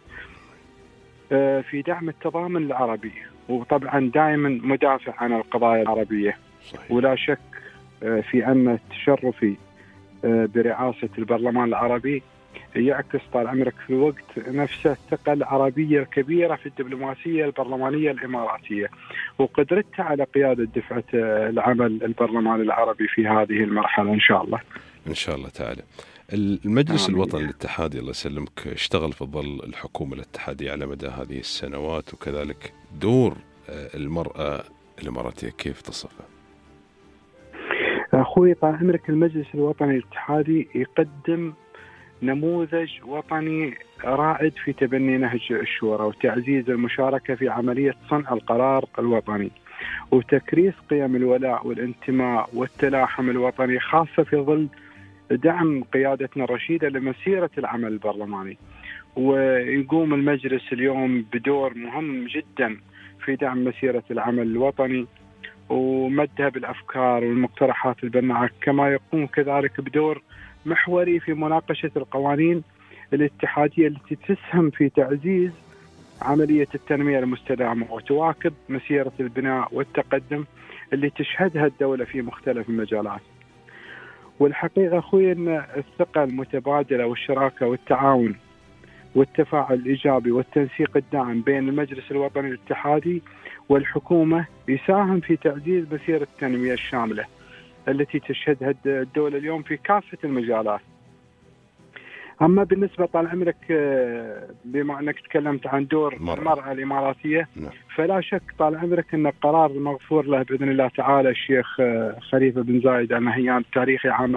في دعم التضامن العربي، وطبعا دائما مدافع عن القضايا العربية. صحيح. ولا شك في أن تشرفي برئاسة البرلمان العربي يعكس طال عمرك في الوقت نفسه الثقة العربية الكبيرة في الدبلوماسية البرلمانية الإماراتية وقدرتها على قيادة دفعة العمل البرلمان العربي في هذه المرحلة إن شاء الله. إن شاء الله تعالى. المجلس الوطني الاتحادي الله يسلمك اشتغل في ظل الحكومة الاتحادية على مدى هذه السنوات، وكذلك دور المرأة الإماراتية كيف تصفه؟ أخوي طال عمرك المجلس الوطني الاتحادي يقدم نموذج وطني رائد في تبني نهج الشورى وتعزيز المشاركة في عملية صنع القرار الوطني وتكريس قيم الولاء والانتماء والتلاحم الوطني، خاصة في ظل دعم قيادتنا الرشيدة لمسيرة العمل البرلماني. ويقوم المجلس اليوم بدور مهم جدا في دعم مسيرة العمل الوطني ومدها بالأفكار والمقترحات البناءة، كما يقوم كذلك بدور محوري في مناقشة القوانين الاتحادية التي تسهم في تعزيز عملية التنمية المستدامة وتواكب مسيرة البناء والتقدم اللي تشهدها الدولة في مختلف المجالات. والحقيقة أخوي أن الثقة المتبادلة والشراكة والتعاون والتفاعل الإيجابي والتنسيق الداعم بين المجلس الوطني الاتحادي والحكومة يساهم في تعزيز مسيرة التنمية الشاملة التي تشهدها الدولة اليوم في كافة المجالات. أما بالنسبة طال عمرك بما أنك تكلمت عن دور المرأة الإماراتية، فلا شك طال عمرك أن القرار المغفور له بإذن الله تعالى الشيخ خليفة بن زايد آل نهيان التاريخي عام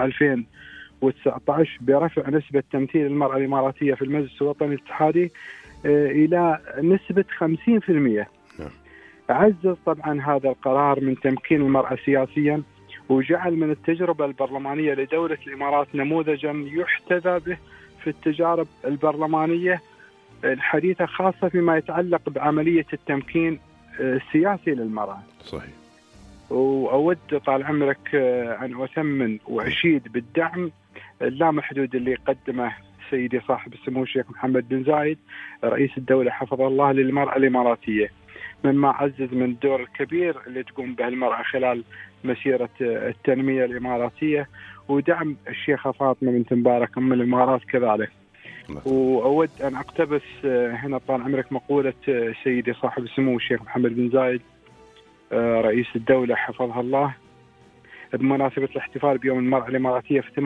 2019 برفع نسبة تمثيل المرأة الإماراتية في المجلس الوطني الاتحادي إلى نسبة 50%. عزز طبعا هذا القرار من تمكين المرأة سياسيا وجعل من التجربة البرلمانية لدولة الإمارات نموذجا يحتذى به في التجارب البرلمانية الحديثة، خاصة فيما يتعلق بعملية التمكين السياسي للمرأة. صحيح. وأود طال عمرك أن أثمن وأشيد بالدعم اللامحدود اللي قدمه سيدي صاحب السمو الشيخ محمد بن زايد رئيس الدولة حفظه الله للمرأة الإماراتية، مما عزز من الدور الكبير اللي تقوم به المرأة خلال مسيرة التنمية الإماراتية ودعم الشيخة فاطمة بنت مبارك أم الإمارات كذلك. وأود أن أقتبس هنا طال عمرك مقولة سيدي صاحب السمو الشيخ محمد بن زايد رئيس الدولة حفظها الله بمناسبة الاحتفال بيوم المرأة الإماراتية في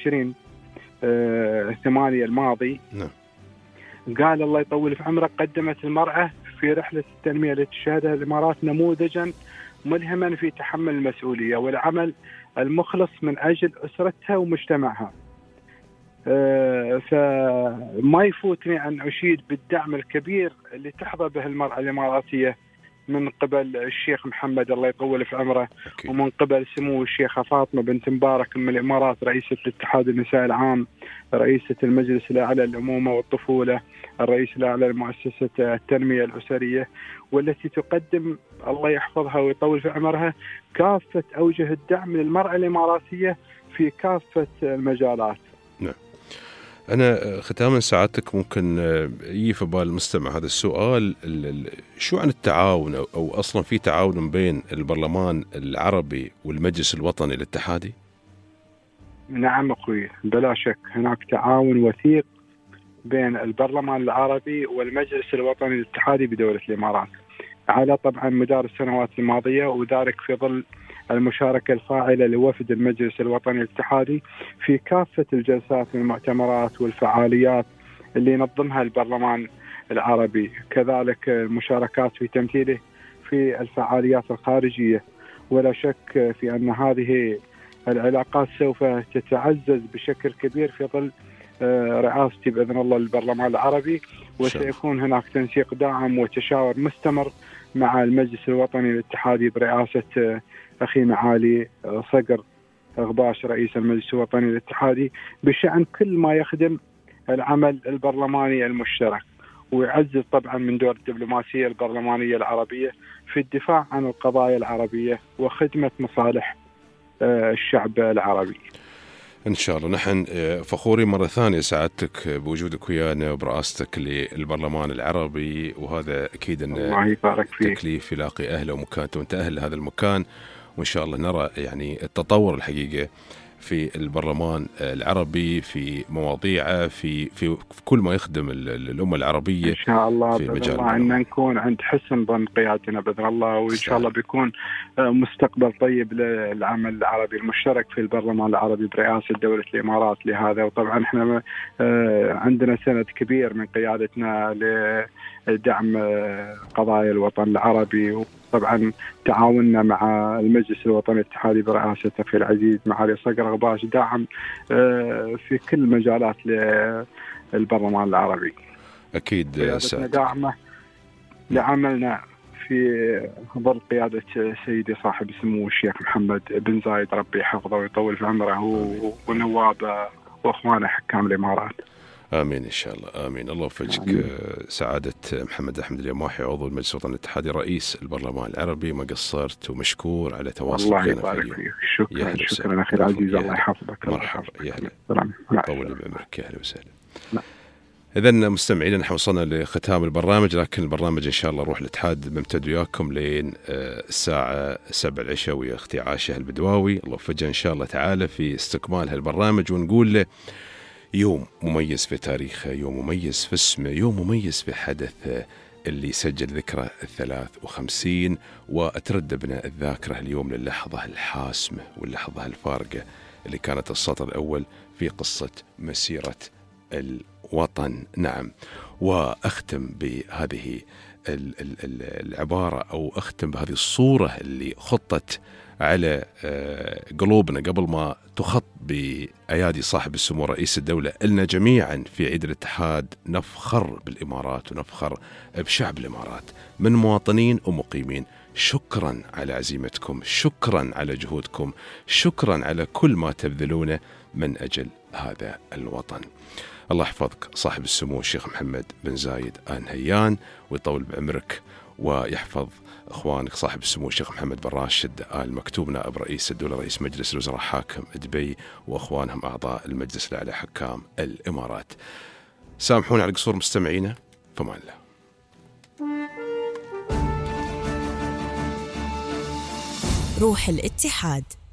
28/8 الماضي. قال الله يطول في عمرك: قدمت المرأة في رحلة التنمية التي تشهدها الإمارات نموذجا ملهما في تحمل المسؤولية والعمل المخلص من أجل أسرتها ومجتمعها. فما يفوتني أن أشيد بالدعم الكبير اللي تحظى به المرأة الإماراتية من قبل الشيخ محمد الله يطول في عمره، ومن قبل سمو الشيخة فاطمة بنت مبارك من الإمارات رئيسة الاتحاد النساء العام، رئيسة المجلس الأعلى للأمومة والطفولة، الرئيس الأعلى لمؤسسة التنمية الأسرية، والتي تقدم الله يحفظها ويطول في عمرها كافة أوجه الدعم للمرأة الإماراتية في كافة المجالات. نعم. أنا ختاما ساعتك ممكن يجي في بال المستمع هذا السؤال، شو عن التعاون أو أصلا في تعاون بين البرلمان العربي والمجلس الوطني الاتحادي؟ نعم أخوي، بلا شك هناك تعاون وثيق بين البرلمان العربي والمجلس الوطني الاتحادي بدولة الإمارات على طبعا مدار السنوات الماضية، وذلك في ظل المشاركة الفاعلة لوفد المجلس الوطني الاتحادي في كافة الجلسات والمؤتمرات والفعاليات اللي ينظمها البرلمان العربي، كذلك المشاركات في تمثيله في الفعاليات الخارجية. ولا شك في أن هذه العلاقات سوف تتعزز بشكل كبير في ظل رئاستي بإذن الله للبرلمان العربي، وسيكون هناك تنسيق داعم وتشاور مستمر مع المجلس الوطني الاتحادي برئاسة أخي معالي صقر غباش رئيس المجلس الوطني الاتحادي بشأن كل ما يخدم العمل البرلماني المشترك، ويعزز طبعا من دور الدبلوماسية البرلمانية العربية في الدفاع عن القضايا العربية وخدمة مصالح الشعب العربي. إن شاء الله. نحن فخورين مرة ثانية سعادتك بوجودك ويانا وبرئاستك للبرلمان العربي، وهذا أكيد أن تكليف يلاقي أهله ومكانته، وأنت أهل هذا المكان، وإن شاء الله نرى يعني التطور الحقيقة في البرلمان العربي في مواضيعه في كل ما يخدم الأمة العربية إن شاء الله. في بإذن الله أن نكون عند حسن ظن قيادتنا بإذن الله، وإن شاء الله بيكون مستقبل طيب للعمل العربي المشترك في البرلمان العربي برئاسة دولة الإمارات لهذا. وطبعا احنا عندنا سند كبير من قيادتنا لدعم قضايا الوطن العربي، طبعا تعاوننا مع المجلس الوطني الاتحادي برئاسة أخي العزيز معالي صقر غباش داعم في كل مجالات للبرلمان العربي. أكيد سعد. داعمة لعملنا في ظل قيادة سيدي صاحب السمو الشيخ محمد بن زايد ربي يحفظه ويطول في عمره ونوابه وأخوانه حكام الإمارات. آمين إن شاء الله. آمين. الله يوفقك سعادة محمد أحمد اليماحي عضو المجلس الوطني الاتحادي رئيس البرلمان العربي. ما قصرت ومشكور على تواصلك. الله يبارك فيك. شكرا أخي العزيز. الله يحفظك. مرحبا. يا هلا. طول بعمرك. يا هلا وسهلا. إذن مستمعين نحن وصلنا لختام البرنامج، لكن البرنامج إن شاء الله روح الاتحاد ممتد وياكم لين الساعة 7 العشاء ويا أختي عاشة البدواوي. الله يوفقها إن شاء الله تعالى في استكمال هالبرنامج، ونقول له يوم مميز في تاريخه، يوم مميز في اسمه، يوم مميز في حدث اللي سجل ذكرى 53، وأتردى بنا الذاكرة اليوم للحظة الحاسمة واللحظة الفارقة اللي كانت السطر الأول في قصة مسيرة الوطن. نعم. وأختم بهذه العبارة أو أختم بهذه الصورة اللي خطت على قلوبنا قبل ما تخط بأيادي صاحب السمو رئيس الدولة. إلنا جميعا في عيد الاتحاد نفخر بالإمارات ونفخر بشعب الإمارات من مواطنين ومقيمين. شكرا على عزيمتكم، شكرا على جهودكم، شكرا على كل ما تبذلونه من أجل هذا الوطن. الله يحفظك صاحب السمو الشيخ محمد بن زايد آل نهيان ويطول بعمرك، ويحفظ أخوانك صاحب السمو الشيخ محمد بن راشد آل مكتوم نائب رئيس الدولة رئيس مجلس الوزراء حاكم دبي، وأخوانهم أعضاء المجلس الأعلى حكام الإمارات. سامحونا على قصور مستمعينا، فمان الله. روح الاتحاد.